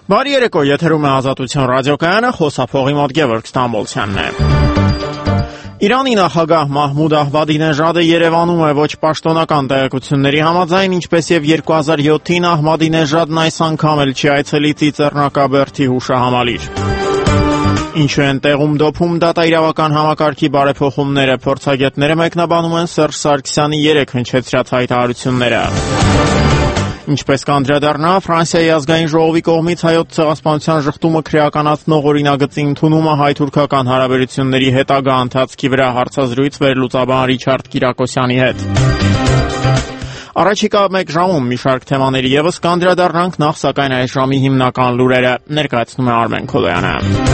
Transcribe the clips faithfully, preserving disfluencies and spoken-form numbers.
Բարի երեկո, եթերում է Ազատություն ռադիոկայանը, խոսափողի մոտ Գևորգ Ստամբոլցյանն է։ Իրանի նախագահ Մահմուդ Ահմադինեժադը Երևանում է ոչ պաշտոնական տեղեկությունների համաձայն, ինչպես եւ երկու հազար յոթին Ահմադինեժադն այս անգամ էլ չի այցելի Ծիծեռնակաբերդի հուշահամալիր։ Ինչու են տեղում դոփում դատաիրավական համակարգի բարեփոխումները, փորձագետները մեկնաբանում են Սերժ Սարգսյանի երեք հնչեցրած հայտարարությունները։ Ինչպես կանդրադառնա Ֆրանսիայի ազգային ժողովի կողմից հայոց ցեղասպանության շղթումը քրեականացնող օրինագծի ընդունումը հայ-թուրքական հարաբերությունների հետագա ընթացքի վրա հարցազրույց վերլուծաբան Ռիչարդ Կիրակոսյանի հետ։ Առաջիկա մեկ ժամում մի շարք թեմաների ևս կանդրադառնանք, նախ սակայն այս ժամի հիմնական լուրերը ներկայացնում է Արմեն Քոլոյանը։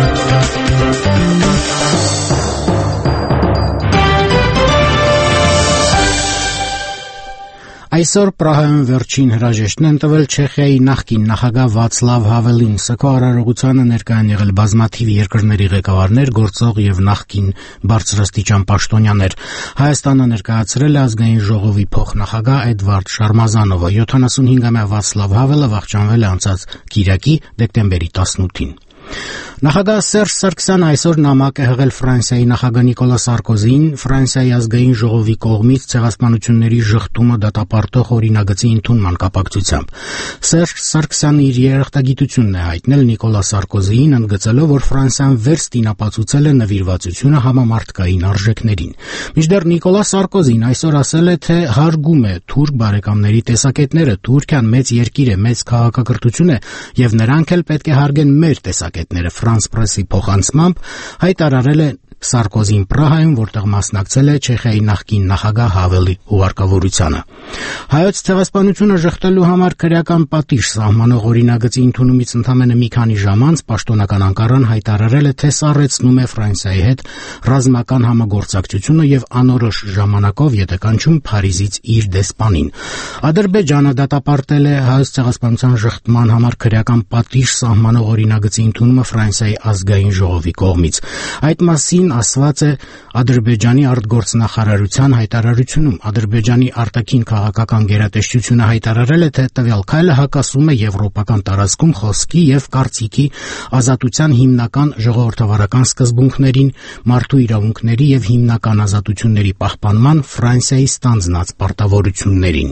Այսօր Պրահայում վերջին հրաժեշտն են տվել Չեխիայի նախկին նախագահ Վացլավ Հավելին։ Սակո արարողությանը ներկայ են եղել բազմաթիվ երկրների ղեկավարներ, գործող եւ նախկին բարձրաստիճան պաշտոնյաներ։ Հայաստանը ներկայացրել է ազգային ժողովի փոխնախագահ Էդվարդ Շարմազանովը։ յոթանասունհինգամյա Վացլավ Հավելը վախճանվել է անցած կիրակի դեկտեմբերի տասնութին։ Նախագահ Սերժ Սարգսյանը այսօր նամակ է հղել Ֆրանսիայի նախագահ Նիկոլա Սարկոզիին Ֆրանսիայի ազգային ժողովի կողմից ցեղասպանությունների շղթումը դատապարտող օրինագծի ընդունման կապակցությամբ։ Սերժ Սարգսյանը իր երախտագիտությունն է հայտնել Նիկոլա Սարկոզիին, ընդգծելով, որ Ֆրանսիան վերստինապացուցել է նվիրվածությունը համամարտկային արժեքներին։ Մինչդեռ Նիկոլա Սարկոզին այսօր ասել է, թե հարգում է թուրք բարեկամների տեսակետները, Թուրքիան մեծ երկիր է, մեծ քաղաքակրթություն է եւ նրանք էլ պետք է հարգեն մեր տեսակետները։ Ֆրանս պրեսի փոխանցմամբ հայտարարել է Սարկոզին Պրահայում, որտեղ մասնակցել է Չեխիայի նախկին նախագահ Հավելի ուղարկավորությանը։ Հայոց ցեղասպանությունը շղթելու համար քրեական պատիժ սահմանող օրինագծի ընդունումից ընդամենը մի քանի ժամ անց պաշտոնական Անկարան հայտարարել է, թե սառեցնում է Ֆրանսիայի հետ ռազմական համագործակցությունը եւ անորոշ ժամանակով եթե կանչում Փարիզից իր դեսպանին։ Ադրբեջանը դատապարտել է հայոց ցեղասպանության շղթման համար քրեական պատիժ սահմանող օրինագծի ընդունումը Ֆրանսիայի ազգային ժողովի կողմից։ Այդ մասին ասված է Ադրբեջանի արտգործնախարարության հայտարարությունում։ Ադրբեջանի արտաքին քաղաքական գերատեսչությունը հայտարարել է, թե տվյալ քայլը հակասում է եվրոպական տարածքում խոսքի եւ կարծիքի ազատության հիմնական ժողովրդավարական սկզբունքներին, մարդու իրավունքների եւ հիմնական ազատությունների պահպանման Ֆրանսիայի ստանձնած պարտավորություններին։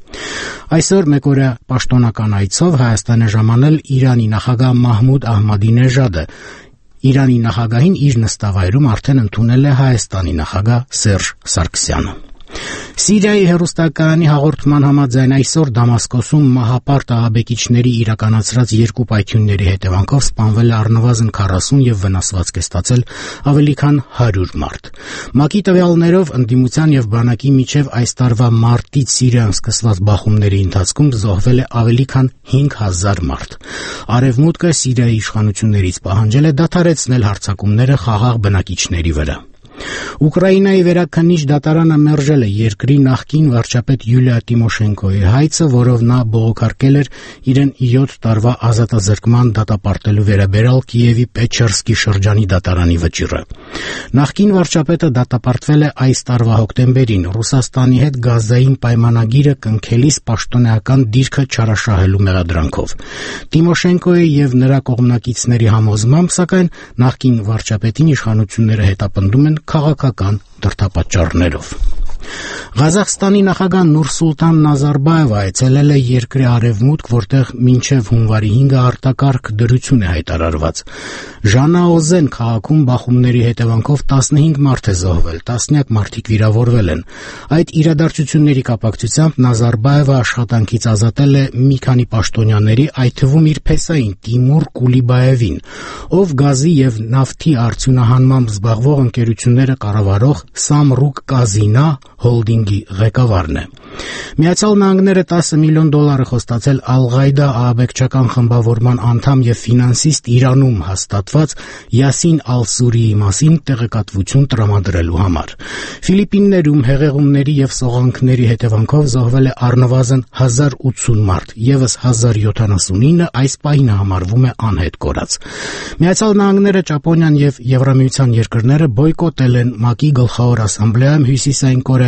Այսօր մեկօրյա պաշտոնական այցով Հայաստան է ժամանել Իրանի նախագահ Մահմուդ Ահմադինեժադը։ Իրանի նախագահին իր նստավայրում արդեն ընդունել է Հայաստանի նախագահ Սերժ Սարգսյանը։ Սիրիայի հեռուստակայանի հաղորդման համաձայն այսօր Դամասկոսում մահապարտ ահաբեկիչների իրականացրած երկու պայթյունների հետևանքով սպանվել է առնվազն քառասուն եւ վնասված է ստացել ավելի քան հարյուր մարդ։ ՄԱԿ-ի տվյալներով ընդդիմության եւ բանակի միջև այս տարվա մարտից Սիրիայում սկսված բախումների ընթացքում զոհվել է ավելի քան հինգ հազար մարդ։ Արևմուտքը Սիրիայի իշխանություններից պահանջել է դադարեցնել հարձակումները խաղաղ բնակիչների վրա։ Ուկրաինայի վերաքննիչ դատարանը մերժել է երկրի նախկին վարչապետ Յուլիա Տիմոշենկոյի հայցը, որով նա բողոքարկել էր իրեն յոթ տարվա ազատազրկման դատապարտելու վերաբերյալ Կիևի Պեչերսկի շրջանի դատարանի վճիռը։ Նախկին վարչապետը դատապարտվել է այս տարվա հոկտեմբերին Ռուսաստանի հետ գազային պայմանագիրը կնքելիս պաշտոնեական դիրքը չարաշահելու մեղադրանքով։ Տիմոշենկոյի եւ նրա կողմնակիցների համոզմամբ, սակայն, նախկին վարչապետին իշխանությունները հետապնդում են քաղաքական դրդապատճառներով։ Ղազախստանի նախագահ Նուրսուլտան Նազարբաևը այցելել է երկրի արևմուտք, որտեղ մինչև հունվարի հինգը արտակարգ դրություն է հայտարարված։ Ժանաօզեն քաղաքում բախումների հետևանքով տասնհինգ մարդ է զոհվել, տասնյակ մարդիկ վիրավորվել են։ Այդ իրադարձությունների կապակցությամբ Նազարբաևը աշխատանքից ազատել է մի քանի պաշտոնյաների, այդ թվում իր փեսային Տիմուր Կուլիբաևին, ով գազի եւ նավթի արդյունահանմամբ զբաղվող ընկերությունները կառավարող Սամրուկ Կազինա հոլդինգի ղեկավարն է։ Միացյալ Նահանգները տասը միլիոն դոլար է խոստացել Ալ-Ղայդա ահաբեկչական խմբավորման անդամ եւ ֆինանսիստ Իրանում հաստատված Յասին Ալ-Սուրիի մասին տեղեկատվություն տրամադրելու համար։ Ֆիլիպիններում հեղեղումների եւ սողանքների հետևանքով զոհվել է առնվազն հազար ութսուն մարդ, եւս հազար յոթանասունինը այս պահին համարվում է անհետ կորած։ Միացյալ Նահանգները, Ճապոնիան եւ Եվրամիության երկրները բոյկոտել են ՄԱԿ-ի գլխավոր ասամբլեայում Հյուսիսային Կորեայի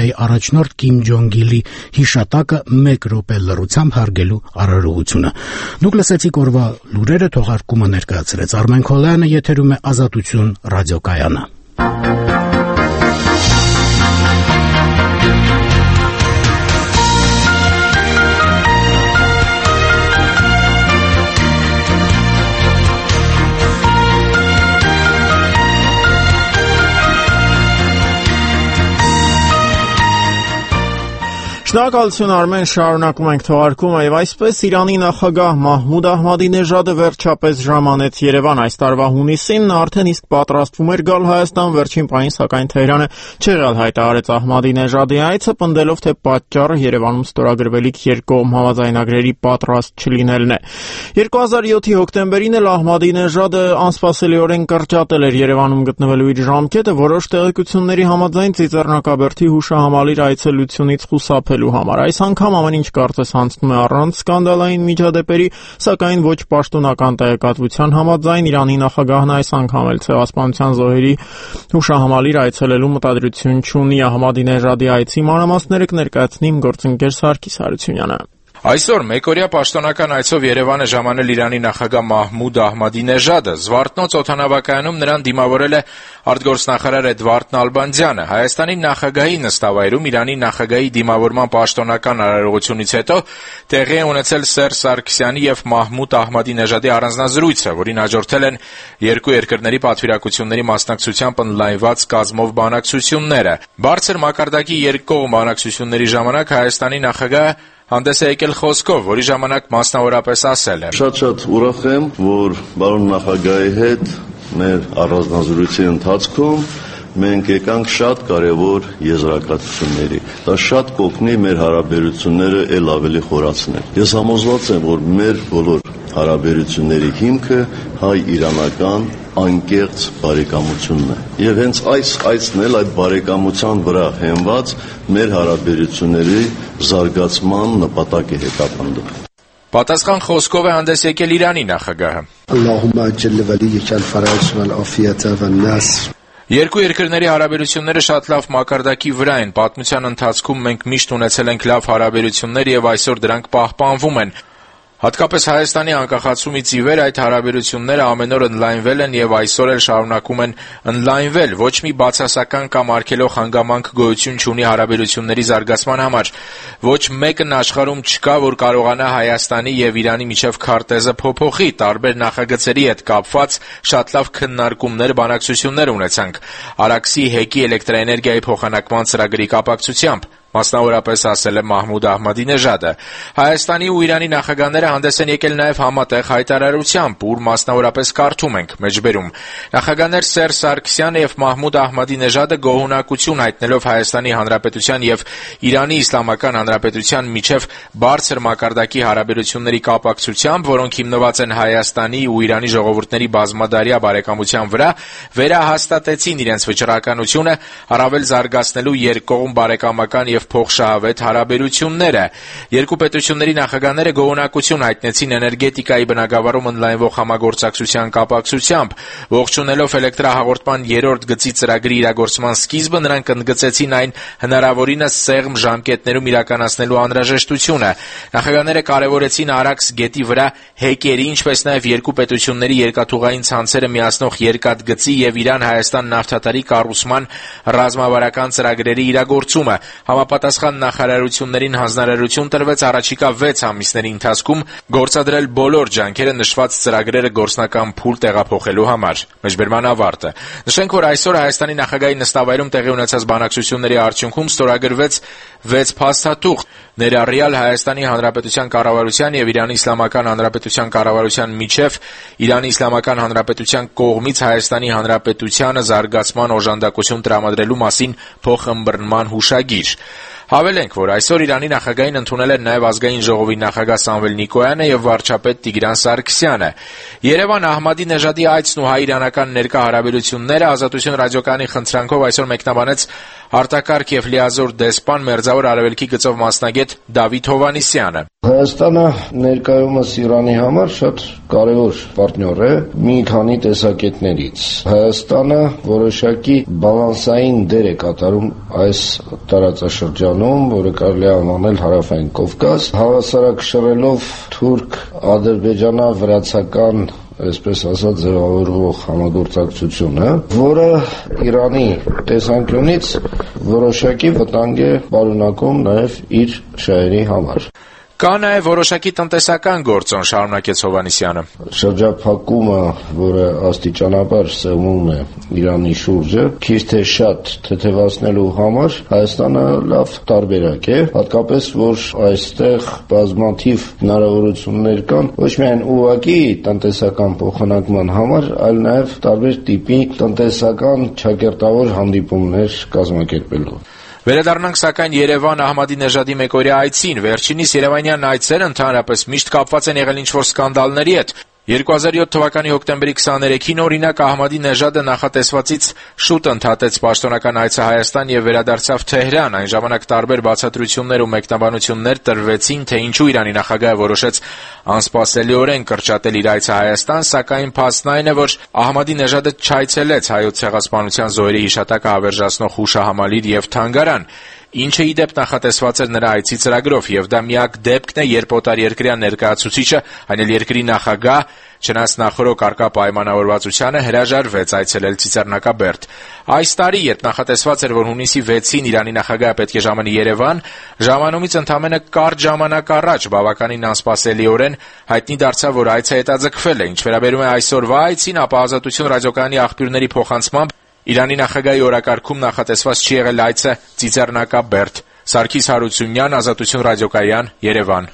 Կորեայի առաջնորդ Կիմ Ջոնգ Իլի հիշատակը մեկ րոպե լռությամբ հարգելու արարողությունը։ Դուք լսեցիք օրվա լուրերը, թողարկումը ներկայացրեց Արմեն Քոլյանը, եթերում է Ազատություն ռադիոկայանը։ Շնորհակալություն Արմեն, շարունակում ենք թողարկումը եւ այսպես Իրանի նախագահ Մահմուդ Ահմադինեժադը վերջապես ժամանեց Երևան այս տարվա հունիսին, նա արդեն իսկ պատրաստվում էր գալ Հայաստան, վերջին պահին սակայն Թեհրանը չեղյալ հայտարարեց Ահմադինեժադի այցը, պնդելով թե պատճառը Երևանում ստորագրվելիք երկկողմ համաձայնագրերի պատրաստ չլինելն է։ երկու հազար յոթի հոկտեմբերին էլ Ահմադինեժադը անսպասելիորեն կրճատել էր Երևանում գտնվելու իր ժամկետը, որոշ տեղեկությունների համաձայն Ծիծեռնակաբերդի հուշահամալիր այցելությունից խուսափել համար։ Այս անգամ ամեն ինչ կարծես անցնում է առանց սկանդալային միջադեպերի, սակայն ոչ պաշտոնական տեղեկատվության համաձայն Իրանի նախագահն այս անգամ էլ ցեղասպանության զոհերի հուշահամալիր այցելելու մտադրություն չունի։ Ահմադինեժադի այցի մանրամասները կներկայացնի իմ գործընկեր Սարգիս Հարությունյանը։ Այսօր մեկօրյա պաշտոնական այցով Երևան է ժամանել Իրանի նախագահ Մահմուդ Ահմադինեժադը։ Զվարթնոց օդանավակայանում նրան դիմավորել է արտգործնախարար Էդվարդ Նալբանդյանը։ Հայաստանի նախագահի նստավայրում Իրանի նախագահի դիմավորման պաշտոնական արարողությունից հետո տեղի է ունեցել Սերժ Սարգսյանի եւ Մահմուդ Ահմադինեժադի առանձնազրույցը, որին հաջորդել են երկու երկրների պատվիրակությունների մասնակցությամբ ընդլայնված կազմով բանակցությունները։ Բարձր մակարդակի երկկողմ բանակցությունների ժամանակ Հայաստանի նախագահը հանդես է եկել խոսքով, որի ժամանակ մասնավորապես ասել է. Շատ-շատ ուրախ եմ, որ բարոն նախագահի հետ մեր առանձնազրույցի ընթացքում մենք եկանք շատ կարևոր եզրակացությունների։ Դա շատ կօգնի մեր հարաբերությունները ել ավելի խորացնել։ Ես համոզված եմ, որ մեր բոլոր հարաբերությունների հիմքը հայ-իրանական անկեղծ բարեկամությունն է։ Եվ հենց այս այցն էլ այդ բարեկամության վրա հենված մեր հարաբերությունների զարգացման նպատակ է հետապնդում։ Պատասխան խոսքով է հանդես եկել Իրանի նախագահը։ Ալլահումմա ջել վալիյք ալ-ֆարաջ վալ-աֆիյաթ վան-նասր։ Երկու երկրների հարաբերությունները շատ լավ մակարդակի վրա են։ Պատմության ընթացքում մենք միշտ ունեցել ենք լավ հարաբերություններ եւ այսօր դրանք պահպանվում են։ Հատկապես Հայաստանի անկախացումից ի վեր այդ հարաբերությունները ամեն օր ընդլայնվել են եւ այսօր էլ շարունակում են ընդլայնվել։ Ոչ մի բացասական կամ արգելող հանգամանք գոյություն չունի հարաբերությունների զարգացման համար։ Ոչ մեկն աշխարհում չկա, որ կարողանա Հայաստանի եւ Իրանի միջև քարտեզը փոփոխի։ Տարբեր նախագծերի հետ կապված շատ լավ քննարկումներ, բանակցություններ ունեցանք։ Արաքսի հեկի էլեկտրաէներգիայի փոխանակման ծրագրի կապակցությամբ մասնավորապես ասել է Մահմուդ Ահմադինեժադը։ Հայաստանի ու Իրանի նախագահները հանդես են եկել նաև համատեղ հայտարարությամբ, ուր մասնավորապես կարդում ենք մեջբերում. Նախագահներ Սերժ Սարգսյանը եւ Մահմուդ Ահմադինեժադը գոհունակություն հայտնելով Հայաստանի Հանրապետության եւ Իրանի Իսլամական Հանրապետության միջև բարձր մակարդակի հարաբերությունների կապակցությամբ, որոնք հիմնված են Հայաստանի ու Իրանի ժողովուրդների բազմադարյա բարեկամության վրա, վերահաստատեցին իրենց վճռականությունը առավել զարգացնելու երկկողմ բարեկամական եւ փոխշահավետ հարաբերությունները։ Երկու պետությունների նախագահները գոհունակություն հայտնեցին էներգետիկայի բնագավառում ընդլայնվող համագործակցության կապակցությամբ։ Ողջունելով էլեկտրահաղորդման երրորդ գծի ծրագրի իրագործման սկիզբը, նրանք ընդգծեցին այն հնարավորինս սեղմ ժամկետներում իրականացնելու անհրաժեշտությունը։ Նախագահները կարևորեցին Արաքս գետի վրա հեկերի, ինչպես նաև երկու պետությունների երկաթուղային ցանցերը միացնող երկաթգծի եւ Իրան-Հայաստան նավթատարի կառուցման ռազմավարական ծրագրերի իրագործումը։ Համապատասխան նախարարություններին հանձնարարություն տրվեց առաջիկա վեց ամիսների ընթացքում գործադրել բոլոր ջանքերը նշված ծրագրերը գործնական փուլ տեղափոխելու համար։ Մեջբերման ավարտը։ Նշենք, որ այսօր Հայաստանի նախագահի նստավայրում տեղի ունեցած բանակցությունների արդյունքում ստորագրվեց վեց փաստաթուղթ, ներառյալ Հայաստանի Հանրապետության կառավարության եւ Իրանի Իսլամական Հանրապետության կառավարության միջև Իրանի Իսլամական Հանրապետության կողմից Հայաստանի Հանրապետությանը զարգացման օժանդակություն տրամադրելու մասին փոխըմբռնման հուշագիր։ Հավելենք, որ այսօր Իրանի նախագահին ընդունել են նաև ազգային ժողովի նախագահ Սամվել Նիկոյանը եւ վարչապետ Տիգրան Սարգսյանը։ Երևան Ահմադի Նեժադի այցն ու հայ-իրանական ներկա հարաբերությունները Ազատություն ռադիոկայանի խնդրանքով այսօր մեկնաբանեց արտակարգ եւ լիազոր դեսպան Մերձավոր Արևելքի գծով մասնագետ Դավիթ Հովհաննիսյանը։ Հայաստանը ներկայումս Իրանի համար շատ կարևոր պարտներ է մի քանի տեսակետներից։ Հայաստանը որոշակի բալանսային դեր է կատարում այս տարածաշրջանում, որը կարելի է անվանել Հարավային Կովկաս, հավասարակշռելով թուրք-ադրբեջանա-վրացական այսպես ասած ձևավորվող համագործակցությունը, որը Իրանի տեսանկյունից որոշակի վտանգ է պարունակում նաև իր շահերի համար։ Կա նաև որոշակի տնտեսական գործոն, շարունակեց Հովհաննիսյանը։ Շրջափակումը, որը աստիճանաբար սեղմում է Իրանի շուրջը, քիչ թե շատ թեթևացնելու համար Հայաստանը լավ տարբերակ է, հատկապես որ այստեղ բազմաթիվ հնարավորություններ կան ոչ միայն ուղղակի տնտեսական փոխանակման համար, այլ նաև տարբեր տիպի տնտեսական չակերտավոր հանդիպումներ կազմակերպելու։ Վերադառնանք սակայն Երևան Ահմադի Նեժադի մեկօրյա այցին։ Վերջինիս երևանյան այցերը ընդհանրապես միշտ կապված են եղել ինչ-որ սկանդալների հետ։ երկու հազար յոթ թվականի հոկտեմբերի քսաներեքին օրինակ Ահմադի Նեժադը նախատեսվածից շուտ ընդհատեց պաշտոնական այցը Հայաստան եւ վերադարձավ Թեհրան։ Այն ժամանակ տարբեր բացատրություններ ու մեկնաբանություններ տրվեցին, թե ինչու Իրանի նախագահը որոշեց անսպասելիորեն կրճատել իր այցը Հայաստան, սակայն փաստն այն է, որ Ահմադի Նեժադը չայցելեց Հայոց ցեղասպանության զոհերի հիշատակը հավերժացնող հուշահամալիր եւ թանգարան, ինչը ի դեպ նախատեսված էր նրա այցի ծրագրով, եւ դա միակ դեպքն է, երբ օտարերկրյա ներկայացուցիչը, այն էլ երկրի նախագահ, չնայած նախորոք առկա պայմանավորվածությանը, հրաժարվեց այցելել Ծիծեռնակաբերդ։ Այս տարի, երբ նախատեսված էր, որ հունիսի վեցին Իրանի նախագահը պետք է ժամանի Երևան, ժամանումից ընդամենը կարճ ժամանակ առաջ բավականին անսպասելիորեն հայտնի դարձավ, որ այցը հետաձգվել է։ Ինչ վերաբերում է այսօրվա այցին, ապա Ազատություն ռադիոկայանի աղբյուրների փոխանցմամբ Իրանի նախագահի օրակարգում նախատեսված չի եղել այցը Ծիծեռնակաբերդ։ Սարգիս Հարությունյան, Ազատություն ռադիոկայան, Երևան։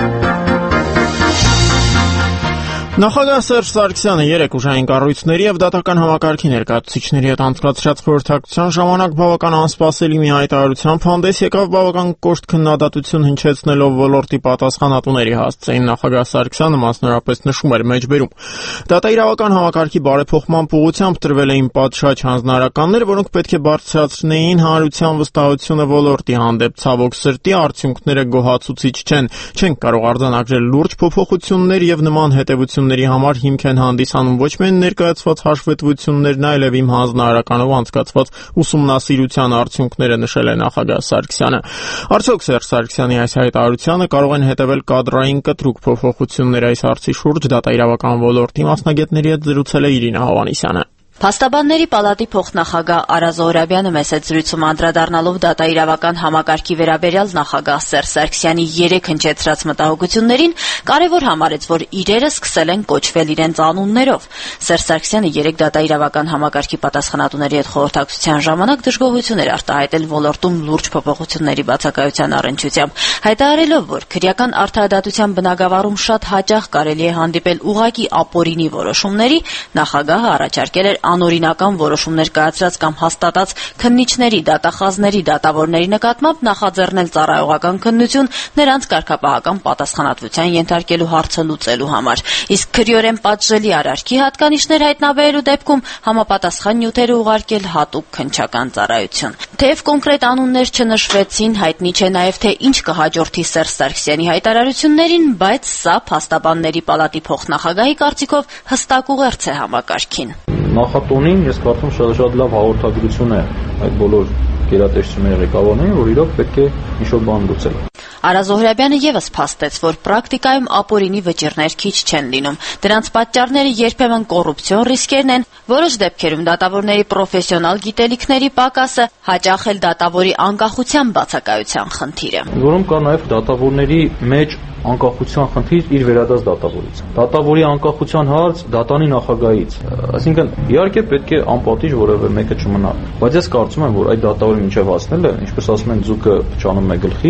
Նախագահ Սերժ Սարգսյանը երեք ուժային կառույցների եւ դատական համակարգի ներկայացուցիչների հետ անցկացրած խորհրդակցության ժամանակ բավական անսպասելի մի հայտարարությամբ հանդես եկավ, բավական կոշտ քննադատություն հնչեցնելով ոլորտի պատասխանատուների հասցեին։ Նախագահ Սարգսյանը մասնավորապես նշում էր մեջբերում. Դատաիրավական համակարգի բարեփոխման ուղղությամբ տրվել էին պատշաճ հանձնարարականներ, որոնք պետք է բարձրացնեին հանրության վստահությունը ոլորտի հանդեպ։ Ցավոք սրտի արդյունքները գոհացուցիչ չեն։ Չենք կարող արձանագրել լուրջ փոփոխություններ եւ նման հետեւություն համար հիմք են հանդիսանում ոչ միայն ներկայացված հաշվետվություններն, այլև իմ հանձնարարականով անցկացված ուսումնասիրության արդյունքները, նշել է նախագահ Սարգսյանը։ Արդյոք Սերժ Սարգսյանի այս հայտարարությանը կարող են հետևել կադրային կտրուկ փոփոխություններ այս հարցի շուրջ դատաիրավական ոլորտի մասնագետների հետ զրուցել է Իրինա Հովհաննիսյանը։ Փաստաբանների պալատի փոխնախագահ Արա Զոհրաբյանը մեծ զրույցում անդրադառնալով դատաիրավական համակարգի վերաբերյալ նախագահ Սերժ Սարգսյանի երեք հնչեցրած մտահոգություններին կարևոր համարեց, որ իրերը սկսել են կոչվել իրենց անուններով։ Սերժ Սարգսյանը երեք դատաիրավական համակարգի պատասխանատուների հետ խորհրդակցության ժամանակ դժգոհություն էր արտահայտել ոլորտում լուրջ փոփոխությունների բացակայության առնչությամբ, հայտարարելով, որ քրեական արդարադատության բնագավառում շատ հաճախ կարելի է հանդիպել ուղղակի ապօրինի որոշումների, նախագահը առաջարկել էր անօրինական որոշումներ կայացրած կամ հաստատած քննիչների, դատախազների, դատավորների նկատմամբ նախաձեռնել ծառայողական քննություն նրանց կարգապահական պատասխանատվության ենթարկելու հարցը լուծելու համար։ Իսկ քրեորեն պատժելի արարքի հատկանիշներ հայտնաբերելու դեպքում համապատասխան նյութերը ուղարկել հատուկ քննչական ծառայություն։ Թեև կոնկրետ անուններ չնշվեցին, հայտնի չէ նաև թե ինչ կհաջորդի Սերժ Սարգսյանի հայտարարություններին, բայց սա փաստաբանների պալատի փոխնախագահի կարծիքով հստակ ուղերձ է համակարգին։ Նախատոնին ես կարծում շատ շատ լավ հաղորդագրություն է այդ բոլոր գերատեսչությունների ղեկավարներին, որ իրոք պետք է ինչ-որ բան լուծել։ Արա Զոհրաբյանը եւս փաստեց, որ պրակտիկայում ապօրինի վճիռներ քիչ չեն լինում։ Դրանց պատճառները երբեմն կոռուպցիոն ռիսկերն են, որոշ դեպքերում դատավորների պրոֆեսիոնալ գիտելիքների պակասը, հաճախ էլ դատավորի անկախության բացակայության խնդիրը։ Որում կա նաեւ դատավորների մեջ անկախության խնդիր իր վերադաս դատավորից։ Դատավորի անկախության հարց դատանի նախագահից։ Այսինքն, իհարկե պետք է անպատիժ որևէ մեկը չմնա, բայց ես կարծում եմ, որ այդ դատավորի մինչև հասնելը, ինչպես ասում են, ձուկը փչանում է գլխից,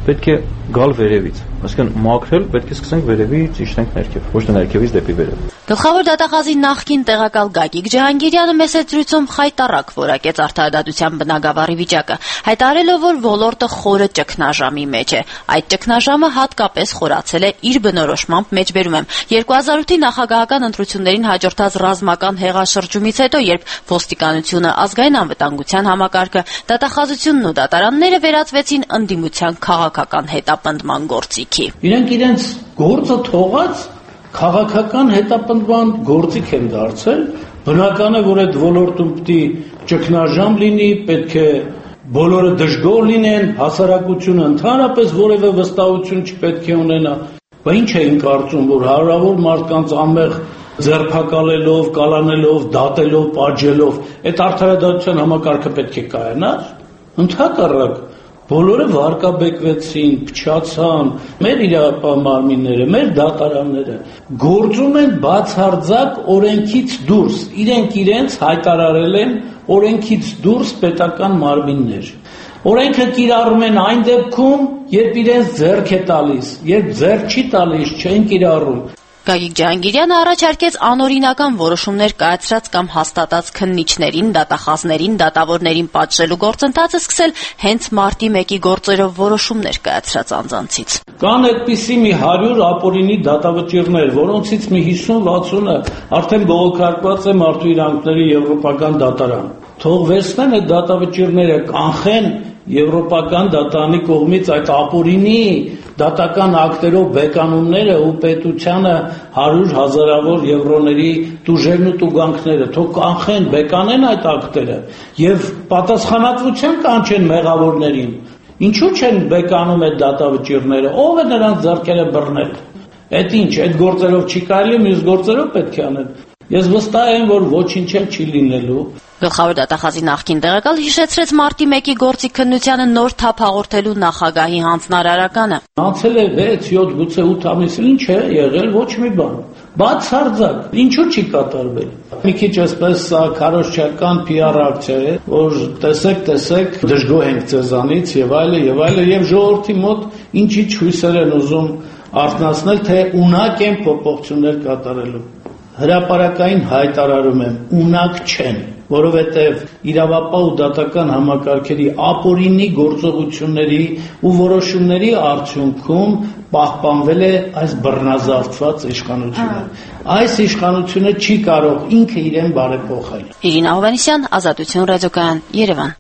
պետք է գալ վերևից, այսինքն մաքրել պետք է սկսենք վերևից իջնենք ներքև, ոչ թե ներքևից դեպի վերև։ Գլխավոր դատախազի նախկին տեղակալ Գագիկ Ջահանգիրյանը մեծ զրույցում խայտառակ որակեց արդարադատության բնագավառի վիճակը, հայտարարելով, որ ոլորտը խորը ճգնաժամի մեջ է։ Այդ ճգնաժամը հատկապես խորացել է իր բնորոշմամբ մեջբերում եմ երկու հազար ութի նախագահական ընտրություններին հաջորդած ռազմական հեղաշրջումից հետո, երբ ոստիկանությունը, ազգային անվտանգության համակարգը, դատախազությունն ու դատարանները վերածվեցին ընդդիմության քաղաքական հետապնդման գործիքի։ Իրենք իրենց գործը թողած քաղաքական հետապնդման գործիք են դարձել, բնական է, որ այդ ոլորտում պետք է ճգնաժամ լինի, պետք է բոլորը դժգոհ լինեն, հասարակությունը ընդհանրապես որևէ վստահություն չպետք է ունենա։ Բայց ինչ էին կարծում, որ հարյուրավոր մարդկանց ամեղ ձերբակալելով, կալանելով, դատելով, պատժելով, այդ արդարադատության համակարգը պետք է կայանար։ Ընդհակառակ բոլորը վարկաբեկվեցին, փչացան, մեր իրավապահ մարմինները, մեր դատարանները գործում են բացարձակ օրենքից դուրս, իրենք իրենց հայտարարել են օրենքից դուրս պետական մարմիններ։ Օրենքը կիրառում են այն դեպքում, երբ իրենց ձեռք է տալիս, երբ ձեռք չի տալիս, չեն կիրառում։ Գագիկ Ջահանգիրյանը առաջարկեց անօրինական որոշումներ կայացրած կամ հաստատած քննիչներին, դատախազներին, դատավորներին պատժելու գործընթացը սկսել հենց մարտի մեկի գործերով որոշումներ կայացրած անձանցից։ Կան այդպիսի մի հարյուր ապօրինի դատավճիռներ, որոնցից մի հիսուն վաթսունը արդեն բողոքարկված է Մարդու իրավունքների եվրոպական դատարան։ Թող վերցնեն այդ դատավճիռները, կանխեն եվրոպական դատարանի կողմից այդ ապօրինի դատական ակտերով բեկանումները ու պետությանը հարյուր հազարավոր եվրոների տուժերն ու տուգանքները, թող կանխեն, բեկանեն այդ ակտերը եւ պատասխանատվության կանչեն մեղավորներին։ Ինչու չեն բեկանում այդ դատավճիռները, ով է նրանց ձեռքերը բռնել։ Այդ ինչ, այդ գործերով չի կարելի, մյուս գործերով պետք է անել։ Ես վստահ եմ, որ ոչինչ էլ չի լինելու։ Գլխավոր դատախազի նախկին տեղակալ հիշեցրեց մարտի մեկի գործի քննությանը նոր թափ հաղորդելու նախագահի հանձնարարականը։ Անցել է վեց, յոթ, գուցե ութ ամիս, ինչ է եղել, ոչ մի բան։ Բացարձակ, ինչու չի կատարվել։ Մի քիչ այսպես սա քարոզչական պի ար ակցիա է, որ տեսեք, տեսեք, դժգոհ ենք ձեզանից եւ այլը եւ այլը եւ ժողովրդի մոտ ինչի հույսեր են ուզում արթնացնել, թե ունակ են փոփոխություններ կատարելու։ Հրապարակային հայտարարում եմ, ունակ չեն, որովհետև իրավապահ ու դատական համակարգերի ապօրինի գործողությունների ու որոշումների արդյունքում պահպանվել է այս բռնազավթված իշխանությունը։ Այս իշխանությունը չի կարող ինքը իրեն բարեփոխել։ Իրինա Հովհաննիսյան, Ազատություն ռադիոկայան, Երևան։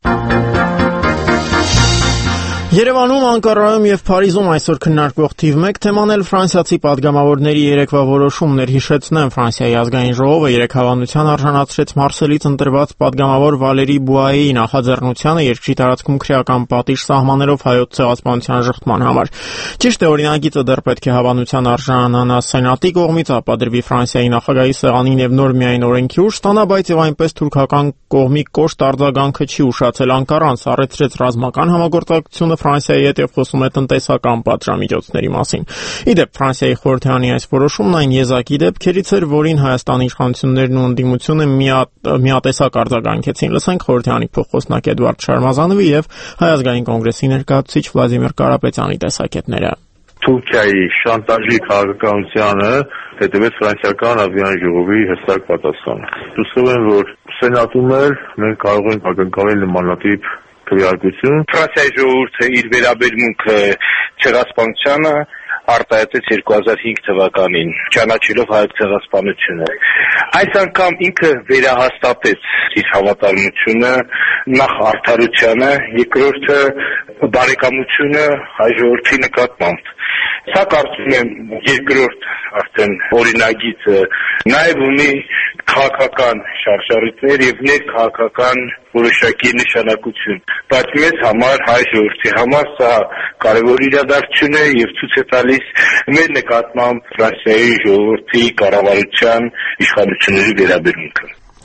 Երևանում, Անկարայում եւ Փարիզում այսօր քննարկվող թիվ մեկ թեման էլ ֆրանսիացի падգամավորների երեկվա որոշումներ։ Հիշեցնեմ, Ֆրանսիայի ազգային ժողովը երեք հավանության արժանացրեց Մարսելից ընտրված падգամավոր Վալերի Բուայեի նախաձեռնությանը երկրի տարածքում քրեական պատիժ սահմանելով հայոց ցեղասպանության շղթման համար։ Ճիշտ է, օրինագիծը դեռ պետք է հավանության արժանանա Սենատի կողմից, ապադրվի Ֆրանսիայի նախագահի սեղանին եւ նոր միայն օրենքի ուժ ստանա, բայց եւ այնպես թուրքական կողմի կոշտ արձագանքը չի ուշացել Անկարան, սառեցրեց ռազմական համագործակցությունը Ֆրանսիայի հետ եւ խոսում է տնտեսական պատժամիջոցների մասին։ Իդեպ Ֆրանսիայի խորհրդարանի այս որոշումն այն եզակի դեպքերից էր, որին Հայաստանի իշխանություններն ու ընդդիմությունը միատեսակ արձագանքեցին։ Լսենք խորհրդարանի փոխխոսնակ Էդվարդ Շարմազանովի եւ Հայ ազգային կոնգրեսի ներկայացուցիչ Վլադիմիր Կարապետյանի տեսակետները։ Թուրքիայի շանտաժի քաղաքականությանը հետևեց ֆրանսիական ազգային ժողովի հստակ պատասխանը։ Հուսով եմ, որ Սենատում էլ մենք կարող ենք ակնկալել նմանատիպ քվեարկություն։ Ֆրանսիայի ժողովուրդը իր վերաբերմունքը ցեղասպանությանը արտահայտեց երկու հազար հինգ թվականին, ճանաչելով հայոց ցեղասպանությունը։ Այս անգամ ինքը վերահաստատեց իր հավատարմությունը նախ արդարությանը, երկրորդը բարեկամությունը հայ ժողովրդի նկատմամբ։ Սա կարծում եմ երկրորդ արդեն օրինագիծը նաև ունի քաղաքական շարժառիթներ եւ ներքաղաքական որոշակի նշանակություն, բայց մեզ համար հայ ժողովրդի համար սա կարևոր իրադարձություն է եւ ցույց է տալիս մեր նկատմամբ Ֆրանսիայի ժողովրդի կառավարության իշխանությունների վերաբերմունքը։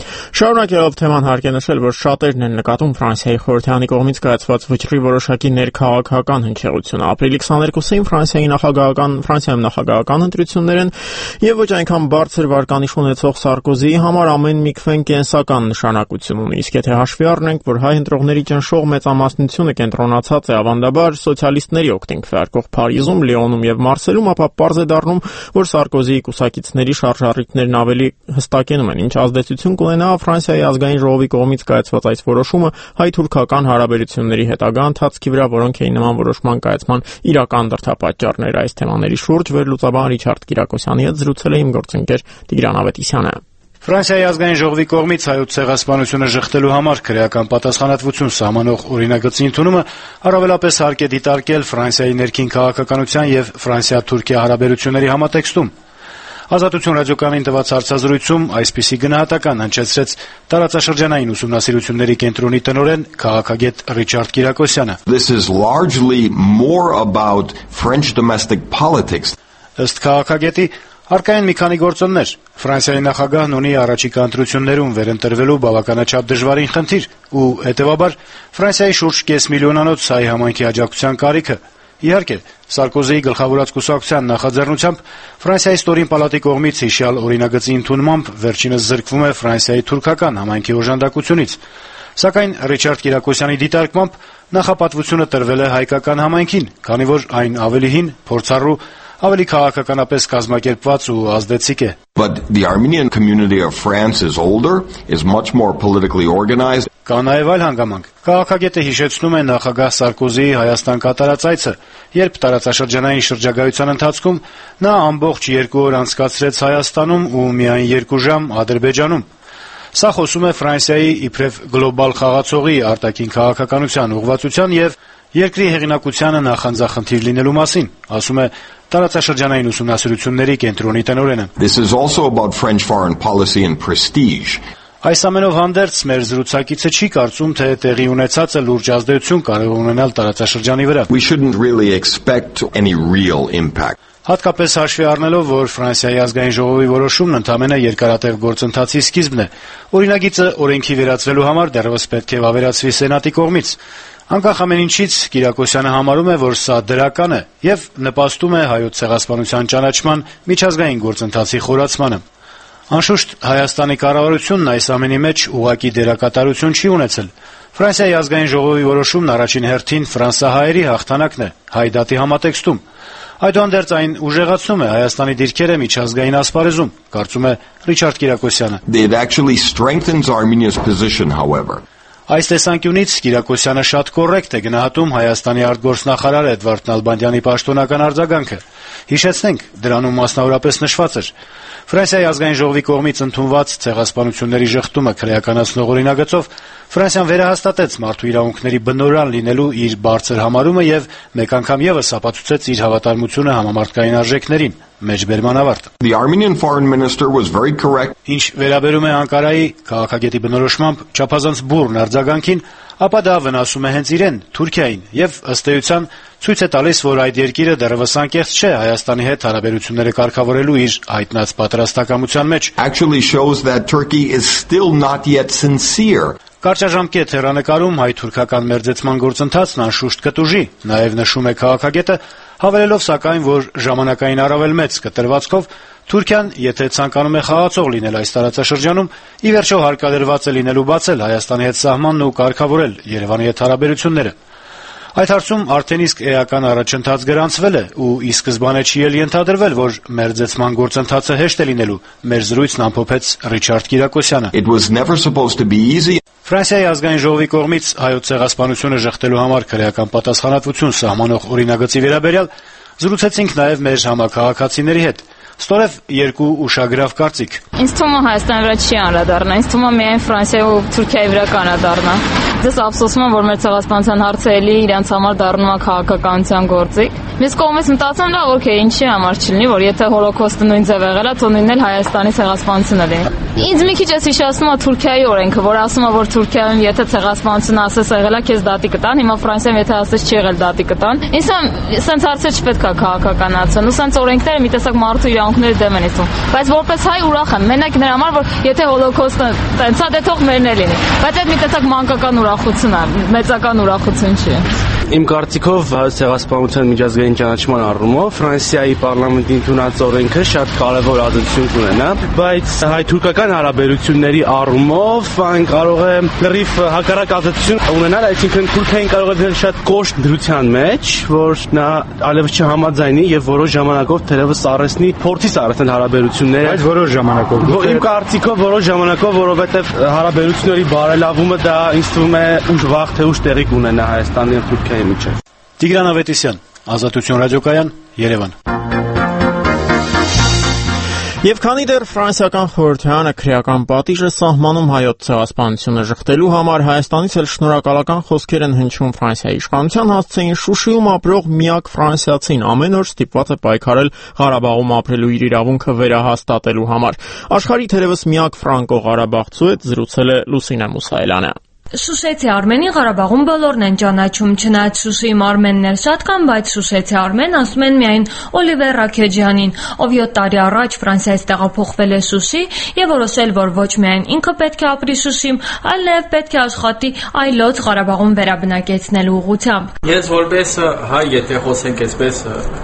Շարունակելով թեման հարկ է նշել, որ շատերն են նկատում Ֆրանսիայի խորհրդարանի կողմից կայացված վճռի որոշակի ներքաղաքական հնչեղությունը։ Ապրիլի քսաներկուսին Ֆրանսիայի նախագահական Ֆրանսիայում նախագահական ընտրություններ են եւ ոչ այնքան բարձր վարկանիշ ունեցող Սարկոզիի համար ամեն մի քվեն կենսական նշանակություն ունի։ Իսկ եթե հաշվի առնենք, որ հայ ընտրողների ճնշող մեծամասնությունը կենտրոնացած է ավանդաբար սոցիալիստների օգտին քվեարկող Փարիզում, Լիոնում եւ Մարսելում, ապա պարզ է դառնում, որ Սարկոզիի կուսակիցների շարժառիթներն ավելի հստակենում են, ինչ ազդեցություն կունենա Ֆրանսիայի ազգային ժողովի կողմից կայացված այս որոշումը հայ-թուրքական հարաբերությունների հետագա ընթացքի վրա, որոնք էին նման որոշման կայացման իրական դրդապատճառները։ Այս թեմաների շուրջ վերլուծաբան Ռիչարդ Կիրակոսյանի հետ զրուցել է իմ գործընկեր Տիգրան Ավետիսյանը։ Ֆրանսիայի ազգային ժողովի կողմից հայոց ցեղասպանությունը ժխտելու համար քրեական պատասխանատվություն սահմանող օրինագծի ընդունումը առավելապես հարկ է դիտարկել Ֆրանսիայի ներքին քաղաքականության եւ Ֆրանսիա-Թուրքիա հարաբերությունների համատեքստում։ Ազատություն ռադիոկայանին տված հարցազրույցում այսպիսի գնահատական հնչեցրեց տարածաշրջանային ուսումնասիրությունների կենտրոնի տնօրեն քաղաքագետ Ռիչարդ Կիրակոսյանը։ This is largely more about French domestic politics. Ըստ քաղաքագետի Արկային մի քանի գործոններ։ Ֆրանսիայի նախագահն ունի առաջիկա ընտրություններում վերընտրվելու բավականաչափ դժվարին խնդիր ու հետևաբար Ֆրանսիայի շուրջ կես միլիոնանոց հայ համայնքի աջակցության կարիքը։ Իհարկե, Սարկոզիի գլխավորած կուսակցության նախաձեռնությամբ Ֆրանսիայի ստորին պալատի կողմից հիշյալ օրինագծի ընդունմամբ վերջինս զրկվում է Ֆրանսիայի թուրքական համայնքի օժանդակությունից։ Սակայն Ռիչարդ Կիրակոսյանի դիտարկմամբ նախապատվությունը տրվել է հայկական համայնքին, քանի որ այն ավելի հին, փորձառու, ավելի քաղաքականապես կազմակերպված ու ազդեցիկ է։ But the Armenian community of France is older, is much more politically organized. Կա նաև այլ հանգամանք։ Քաղաքագետը հիշեցնում է նախագահ Սարկոզիի Հայաստան կատարած այցը, երբ տարածաշրջանային շրջագայության ընթացքում նա ամբողջ երկու օր անցկացրեց Հայաստանում ու միայն երկու ժամ Ադրբեջանում։ Սա խոսում է Ֆրանսիայի իբրև գլոբալ խաղացողի արտաքին քաղաքականության ուղղվածության եւ երկրի հեղինակությանը նախանձախնդիր լինելու մասին, ասում է տարածաշրջանային ուսումնասիրությունների կենտրոնի տնօրենը։ This is also about French foreign policy and prestige. Այս ամենով հանդերձ մեր զրուցակիցը չի կարծում, թե տեղի ունեցածը լուրջ ազդեցություն կարող է ունենալ տարածաշրջանի վրա։ We shouldn't really expect any real impact. Հատկապես հաշվի առնելով, որ Ֆրանսիայի ազգային ժողովի որոշումն ընդամենը երկարատև գործընթացի սկիզբն է։ Օրինագիծը օրենքի վերածվելու համար դեռևս պետք է վավերացվի Սենատի կողմից։ Անկախ ամեն ինչից Կիրակոսյանը համարում է, որ սա դրական է եւ նպաստում է հայոց ցեղասպանության ճանաչման միջազգային գործընթացի խորացմանը։ Անշուշտ Հայաստանի կառավարությունն այս ամենի մեջ ուղղակի դերակատարություն չի ունեցել։ Ֆրանսիայի ազգային ժողովի որոշումն առաջին հերթին ֆրանսահայերի հաղթանակն է հայ դատի համատեքստում։ Այդուհանդերձ այն ուժեղացնում է Հայաստանի դիրքերը միջազգային ասպարեզում, կարծում է Ռիչարդ Կիրակոսյանը։ It actually strengthens Armenia's position, however. Այս տեսանկյունից Կիրակոսյանը շատ կոռեկտ է գնահատում Հայաստանի արտգործնախարար Էդվարդ Նալբանդյանի պաշտոնական արձագանքը։ Հիշեցնենք, դրանում մասնավորապես նշված էր. Ֆրանսիայի ազգային ժողովի կողմից ընդունված ցեղասպանությունների ժխտումը քրեականացնող օրինագծով Ֆրանսիան վերահաստատեց մարդու իրավունքների բնորան լինելու իր բարձր համարումը եւ մեկ անգամ եւս ապացուցեց իր հավատարմությունը համամարտկային արժեքներին։ Մեջբերման ավարտ։ The Armenian foreign minister was very correct. Ինչ վերաբերում է Անկարայի քաղաքագետի բնորոշմամբ չափազանց բուռն արձագանքին, ապա դա վնասում է հենց իրեն, Թուրքիային, եւ ըստ էության ցույց է տալիս, որ այդ երկիրը դեռևս անկեղծ չէ Հայաստանի հետ հարաբերությունները կարգավորելու իր հայտնած պատրաստակամության մեջ։ Actually shows that Turkey is still not yet sincere. Կարճաժամկետ հեռանկարում հայ-թուրքական մերձեցման գործընթացն անշուշտ կտուժի, նաև նշում է քաղաքագետը, հավելելով սակայն, որ ժամանակային առավել մեծ կտրվածքով Թուրքիան, եթե ցանկանում է խաղացող լինել այս տարածաշրջանում, ի վերջո հարկադրված է լինելու բացել Հայաստանի հետ սահմանն ու կարգավորել Երևանի հետ հարաբերությունները։ Այդ հարցում արդեն իսկ էական առաջընթաց գրանցվել է ու ի սկզբանե չի էլ ենթադրվել, որ մերձեցման գործընթացը հեշտ է լինելու։ Մեր զրույցն ամփոփեց Ռիչարդ Կիրակոսյանը։ It was never supposed to be easy. Ֆրանսիայի ազգային ժողովի կողմից հայոց ցեղասպանությունը ժխտելու համար քրեական պատասխանատվություն սահմանող օրինագծի վերաբերյալ զրուցեցինք նաև մեր համակարգացիների հետ։ Ստորև երկու ուշագրավ կարծիք։ Ինձ թվում է Հայաստանի վրա չի անդրադառնա, ինձ թվում է միայն Ֆրանսիայի ու Թուրքիայի վրա կանադառնա։ Ես ափսոսում եմ, որ մեր ցեղասպանության հարցը էլի իրենց համար դառնում է քաղաքականության գործիք։ Մյուս կողմից մտածում եմ, օքեյ, ինչի համար չլինի, որ եթե հոլոկոստը նույն ձև եղել է, թող նույնն էլ Հայաստանի ցեղասպանությունը լինի։ Ինձ մի քիչ էս հիշեցնում է Թուրքիայի օրենքը, որ ասում է, որ Թուրքիայում եթե ցեղասպանություն ասես եղել է, քեզ դատի կտան, հիմա Ֆրանսիայում եթե ասես չի եղել, դատի կտան։ Ինձ սենց հարցեր չպետք է քաղաքականացվեն, ու սենց օրենքները մի տեսակ մարդու իրավունքների դեմ են իշխում։ Բայց որպես հայ ուրախ եմ, մենակ նրա համար, որ եթե հոլոկոստը տենց է, դե թող մերն է լինի։ Բայց այդ մի տեսակ մանկական ուրախություն է, մեծական ուրախություն չի։ Իմ կարծիքով ցեղասպանության միջազգային ճանաչման առումով Ֆրանսիայի պարլամենտի ընդունած օրենքը շատ կարևոր ազդեցություն կունենա, բայց հայ-թուրքական հարաբերությունների առումով այն կարող է լրիվ հակառակ ազդեցություն ունենալ, այսինքն Թուրքիան կարող է դնել շատ կոշտ դրության մեջ, որ նա այլևս չհամաձայնի եւ որոշ ժամանակով թերևս առեսնի փորձի սարեցնել հարաբերությունները։ Բայց որոշ ժամանակով։ Իմ կարծիքով որոշ ժամանակով, որովհետեւ հարաբերությունների բարելավումը դա ինձ թվում է ուշ վաղ թե ուշ տեղի կունենա Հայաստանի եւ Թուրքիայի միջեւ։ Տիգրան Ավետիսյան, Ազատություն ռադիոկայան, Երևան։ Եվ քանի դեռ ֆրանսիական խորհրդարանը քրեական պատիժ է սահմանում հայոց ցեղասպանությունը ժխտելու համար, Հայաստանից էլ շնորհակալական խոսքեր են հնչում Ֆրանսիայի իշխանության հասցեին Շուշիում ապրող միակ ֆրանսիացին ամեն օր ստիպված է պայքարել Ղարաբաղում ապրելու իր իրավունքը վերահաստատելու համար։ Աշխարհի թերևս միակ ֆրանկո ղարաբաղցու հետ զրուցել է Լուսինե Մուսայելյանը։ Շուշեցի Արմենի Ղարաբաղում բոլորն են ճանաչում, չնայած Շուշիի մարմենն էլ շատ կան, բայց Շուշեցի Արմեն ասում են միայն Օլիվեր Ռաքեջյանին, ով յոթ տարի առաջ Ֆրանսիայից տեղափոխվել է Շուշի եւ որոշել, որ ոչ միայն ինքը պետք է ապրի Շուշիում, այլ նաեւ պետք է աշխատի այլոց Ղարաբաղում վերաբնակեցնելու ուղղությամբ։ Ես որպես հայ, եթե խոսենք այսպես,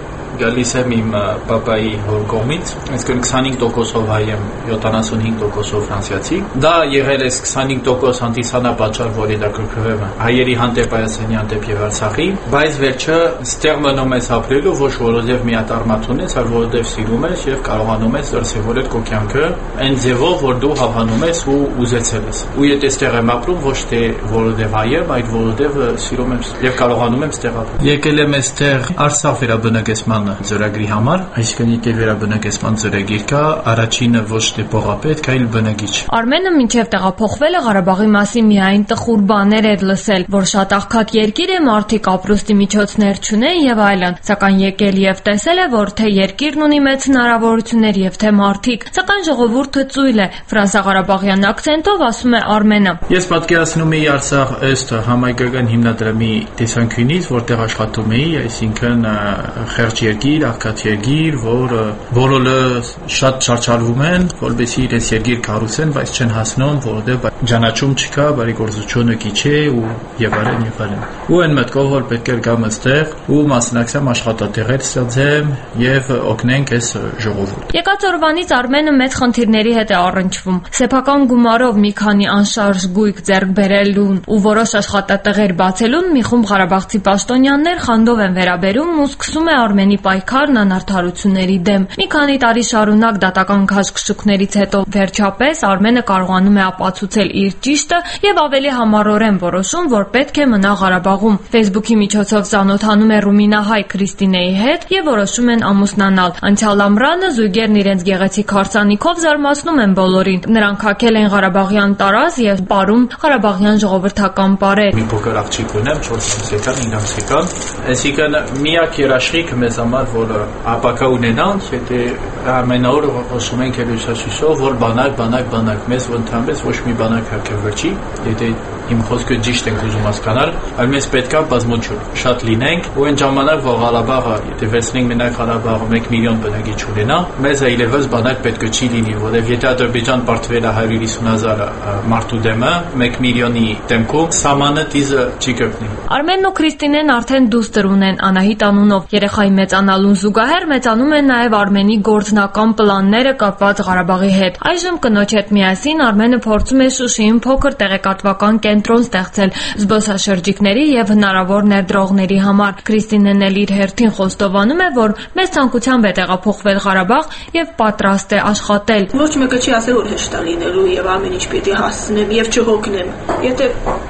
գալիս եմ իմ պապայի հոր կողմից, այսինքն քսանհինգ տոկոսով հայ եմ, յոթանասունհինգ տոկոսով ֆրանսիացի։ Դա եղել է քսանհինգ տոկոս հանդիսանապատճառ, որ հետաքրքրվում է հայերի հանդեպ, Հայաստանի հանդեպ եւ Արցախի, բայց վերջը ստեղ մնում ես ապրելու, ոչ որովհետեւ միատարմատ ունես, այլ որովհետեւ սիրում ես եւ կարողանում ես դրսեւորել քո կյանքը այն ձևով, որ դու հավանում ես ու ուզեցել ես։ Ու եթե ստեղ եմ ապրում, ոչ թե որովհետեւ հայ եմ, այլ որովհետեւ սիրում եմ եւ կարողանում եմ ստեղ ապրել։ Եկել եմ այստեղ Արցախ վերաբնակեցման ծրագրի համար, այսինքն եկել վերաբնակեցման ծրագիր կա, առաջինը ոչ թե փողապետ, այլ բնակիչ։ Արմենը մինչև տեղափոխվելը Ղարաբաղի մասին միայն տխուր բաներ էր լսել, որ շատ աղքատ երկիր է, մարդիկ ապրուստի միջոցներ չունեն եւ այլն, սակայն եկել եւ տեսել է, որ թե երկիրն ունի մեծ հնարավորություններ եւ թե մարդիկ, սակայն ժողովուրդը ծույլ է, ֆրանսա-ղարաբաղյան ակցենտով ասում է Արմենը։ Ես պատկերացնում էի Արցախ ըստ համայնքական հիմնադրամի տեսանկյունից, որտեղ աշխատում էի, այսինքն խեղճ երկիր, աղքատ երկիր, որ բոլորը շատ չարչարվում են, որովհետեւ իրենց երկիր կառուցեն, բայց չեն հասնում, որովհետեւ ճանաչում չկա, բարեգործությունը քիչ է ու եւ այլն եւ այլն։ Ու այն մտքով, որ պետք է գամ այստեղ ու մասնակցեմ աշխատատեղեր ստացեմ եւ օգնենք այս ժողովուրդին։ Եկած օրվանից Արմենը մեծ խնդիրների հետ է առնչվում։ Սեփական գումարով մի քանի անշարժ գույք ձեռք բերելուն ու որոշ աշխատատեղեր բացելուն մի խումբ ղարաբաղցի պաշտոնյաներ խանդով են վերաբերում ու սկսում է Արմենի պայքարն անարդարությունների դեմ։ Մի քանի տարի շարունակ դատական քաշքշուկներից հետո վերջապես Արմենը կարողանում է ապացուցել իր ճիշտը եւ ավելի համառորեն որոշում, որ պետք է մնա Ղարաբաղում։ Facebook-ի միջոցով ծանոթանում է ռումինահայ Քրիստինեի հետ եւ որոշում են ամուսնանալ։ Անցյալ ամռանը զույգերն իրենց գեղեցիկ հարսանիքով զարմացնում են բոլորին։ Նրանք հագել են ղարաբաղյան տարազ եւ պարում ղարաբաղյան ժողովրդական պարեր։ Մի փոքր աղջիկ ունեմ, չորս ամսական, ինը ամսական։ Այսինքն միակ երաշխիքը մեզ համար, որ ապակա ունենանք, եթե ամենօր խոսում ենք Հերոսաշիշով, որ բանակ, բանակ, բանակ, մեզ ընդհանրապես ոչ մի բանակ հարկել չի, եթե իմ խոսքը ճիշտ ենք ուզում հասկանալ, այլ մեզ պետք է բազմություն, շատ լինենք, ու այն ժամանակ, որ Ղարաբաղը, եթե վերցնենք մենակ Ղարաբաղը մեկ միլիոն բնակիչ ունենա, մեզ այլևս բանակ պետք չի լինի, որովհետև եթե Ադրբեջան պարտվել է հարյուր հիսուն հազար մարդու դեմը, մեկ միլիոնի դեմքում սահմանը դիզը չի կրկնի։ Արմենն ու Քրիստինեն արդեն դուստր ունեն Անահիտ անունով։ Երեխայի մեծանալուն զուգահեռ մեծանում են նաև Արմենի գործնական պլանները կապված Ղարաբաղի հետ։ Այժմ կնոջ հետ միասին Արմենը փորձում է Շուշիում փոքր տեղեկատվական կենտրոն ստեղծել զբոսաշրջիկների եւ հնարավոր ներդրողների համար։ Քրիստինեն էլ իր հերթին խոստովանում է, որ մեծ ցանկությամբ է տեղափոխվել Ղարաբաղ եւ պատրաստ է աշխատել։ Ոչ մեկը չի ասել, որ հեշտ է լինելու եւ ամեն ինչ պիտի հասցնեմ եւ չհոգնեմ։ Եթե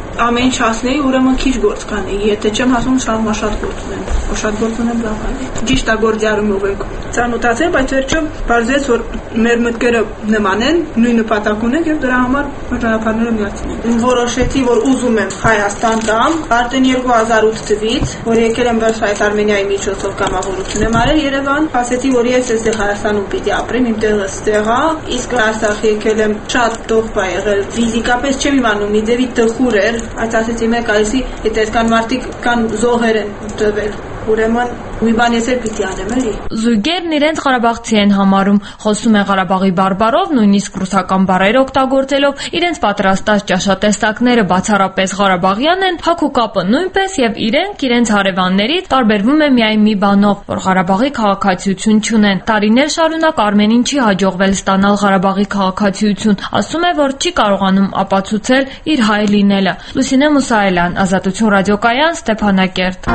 ամեն ինչ հասնեի, ուրեմն քիչ գործ կանեի, եթե չեմ հասնում շատ գործ ունեմ, շատ գործ ունեմ լավ ալի։ Ճիշտ է գործարումով ենք ծանոթացել, բայց վերջում բարձրացեց, որ մեր մտքերը նման են, նույն նպատակ ունենք եւ դրա համար ճանապարհները միացնում ենք։ Որոշեցի, որ ուզում եմ Հայաստան գամ, արդեն երկու հազար ութ թվականից, որ եկել եմ Վերսայ Արմենիայի միջոցով կամավորություն եմ արել Երևան, ասեցի, որ ես այստեղ Հայաստանում պիտի ապրեմ, իմ տեղը ստեղ է, իսկ Արցախ եկել եմ շատ տոփ ա եղել, ֆիզիկապես չեմ իմանում, մի դեպի տխուր էր, բայց ասեցի մեկ այսի, եթե այսքան մարդիկ կան զոհեր են տվել, ուրեմն մի բան ես էլ պիտի անեմ էլի։ Զույգերն իրենց ղարաբաղցի են համարում, խոսում են Ղարաբաղի բարբառով, նույնիսկ ռուսական բառեր օգտագործելով, իրենց պատրաստած ճաշատեսակները բացառապես ղարաբաղյան են, հոգու կապը նույնպես եւ իրենք իրենց հարևաններից տարբերվում են միայն մի բանով, որ Ղարաբաղի քաղաքացիություն չունեն։ Տարիներ շարունակ Արմենին չի հաջողվել ստանալ Ղարաբաղի քաղաքացիություն, ասում է, որ չի կարողանում ապացուցել իր հայ լինելը։ Լուսինե Մուսայելյան, Ազատություն ռադիոկայան, Ստեփանակերտ։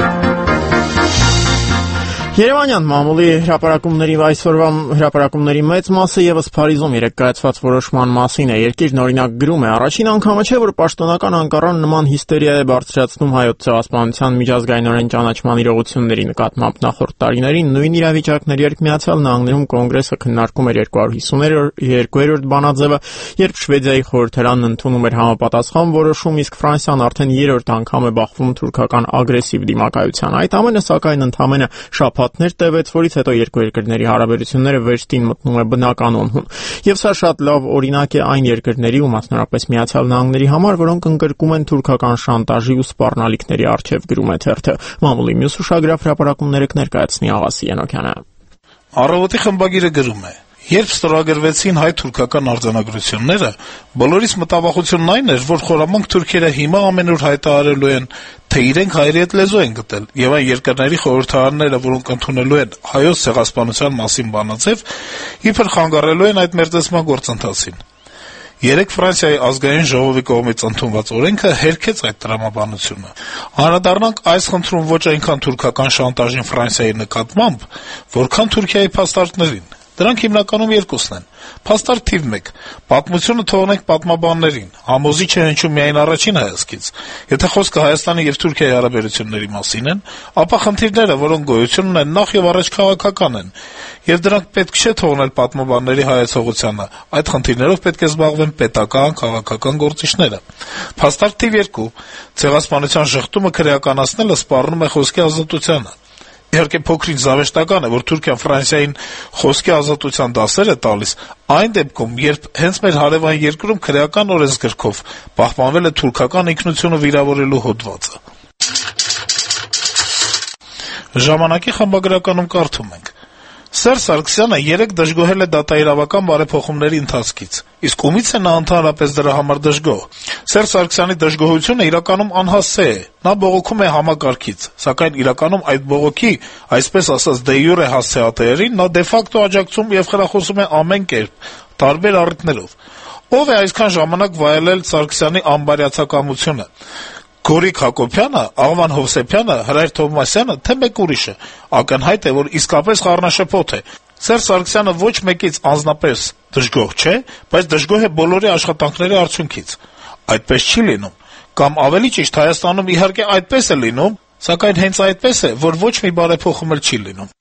Երևանյան մամուլի հրապարակումների այսօրվա հրապարակումների մեծ մասը եւս Փարիզում երեկ կայացված որոշման մասին է։ Երկիրն օրինակ գրում է. առաջին անգամը չէ, որ պաշտոնական Անկարան նման հիստերիա է բարձրացնում հայոց ցեղասպանության միջազգայինորեն ճանաչման իրողությունների նկատմամբ։ Նախորդ տարիներին նույն իրավիճակներ երբ Միացյալ Նահանգներում կոնգրեսը քննարկում էր երկու հիսուն երկու-րդ բանաձևը, երբ Շվեդիայի խորհրդարանն ընդունում էր համապատասխան որոշում, իսկ Ֆրանսիան արդեն երրորդ անգամ է բախվում թուրքական ագրեսիվ դիմակայության։ Այդ ամենը սակայն ընդամենը շաբաթներ տևեց, որից հետո երկու երկրների հարաբերությունները վերստին մտնում է բնականոն հուն։ Եվ սա շատ լավ օրինակ է այն երկրների ու մասնավորապես Միացյալ Նահանգների համար, որոնք ընկրկում են թուրքական շանտաժի ու սպառնալիքների առջև, գրում է թերթը։ Մամուլի մյուս ուշագրավ հրապարակումները կներկայացնի Աղասի Ենոքյանը։ Առավոտի խմբագիրը գրում է. Երբ ստորագրվեցին հայ-թուրքական արձանագրությունները, բոլորիս մտավախությունն այն էր, որ խորամանկ թուրքերը հիմա ամենուր հայտարարելու են, թե իրենք հայերի հետ լեզու են գտել, եւ այն երկրների խորհրդարանները, որոնք ընդունելու են հայոց ցեղասպանության մասին բանաձև, իբր խանգարելու են այդ մերձեցման գործընթացին։ Երեք Ֆրանսիայի ազգային ժողովի կողմից ընդունված օրենքը հերքեց այդ տրամաբանությունը։ Անդրադառնանք այս խնդրում ոչ այնքան թուրքական շանտաժին Ֆրանսիայի նկատմամբ, որքան Թուրքիայի փաստարկներին։ Դրանք հիմնականում երկուսն են։ Փաստարկ թիվ մեկ. պատմությունը թողնենք պատմաբաններին, համոզիչ է հնչում միայն առաջին հայացքից։ Եթե խոսքը Հայաստանի եւ Թուրքիայի հարաբերությունների մասին են, ապա խնդիրները, որոնք գոյություն ունեն, նախ եւ առաջ քաղաքական են, եւ դրանք պետք չէ թողնել պատմաբանների հայեցողությանը։ Այդ խնդիրներով պետք է զբաղվեն պետական, քաղաքական գործիչները։ Փաստարկ թիվ երկու. ցեղասպանության շղթումը քրեականացնելը սպառնում է խոսքի ազատությանը։ Իհարկե փոքրինչ զավեշտական է, որ Թուրքիան Ֆրանսիային խոսքի ազատության դասեր է տալիս այն դեպքում, երբ հենց մեր հարևան երկրում քրեական օրենսգրքով պահպանվել է թուրքական ինքնությունը վիրավորելու հոդվածը։ Ժամանակի խմբագրականում կարդում ենք. Սերժ Սարգսյանը երեկ դժգոհել է դատաիրավական բարեփոխումների ընթացքից, իսկ ումից է նա ընդհանրապես դրա համար դժգոհ։ Սերժ Սարգսյանի դժգոհությունը իրականում անհասցե է, նա բողոքում է համակարգից, սակայն իրականում այդ բողոքի, այսպես ասած դե յուրե հասցեատերերին, նա դե ֆակտո աջակցում եւ խրախուսում է ամեն կերպ, տարբեր առիթներով։ Ով է այսքան ժամանակ վայելել Սարգսյանի անբարյացակամությունը։ Գորիկ Հակոբյանը, Աղվան Հովսեփյանը, Հրայր Թովմասյանը, թե մեկ ուրիշը, ակնհայտ է, որ իսկապես խառնաշփոթ է։ Սերժ Սարգսյանը ոչ մեկից անձնապես դժգոհ չէ, բայց դժգոհ է բոլորի աշխատանքների արդյունքից։ Այդպես չի լինում, կամ ավելի ճիշտ Հայաստանում իհարկե այդպես է լինում, սակայն հենց այդպես է, որ ոչ մի բարեփոխում էլ չի լինում։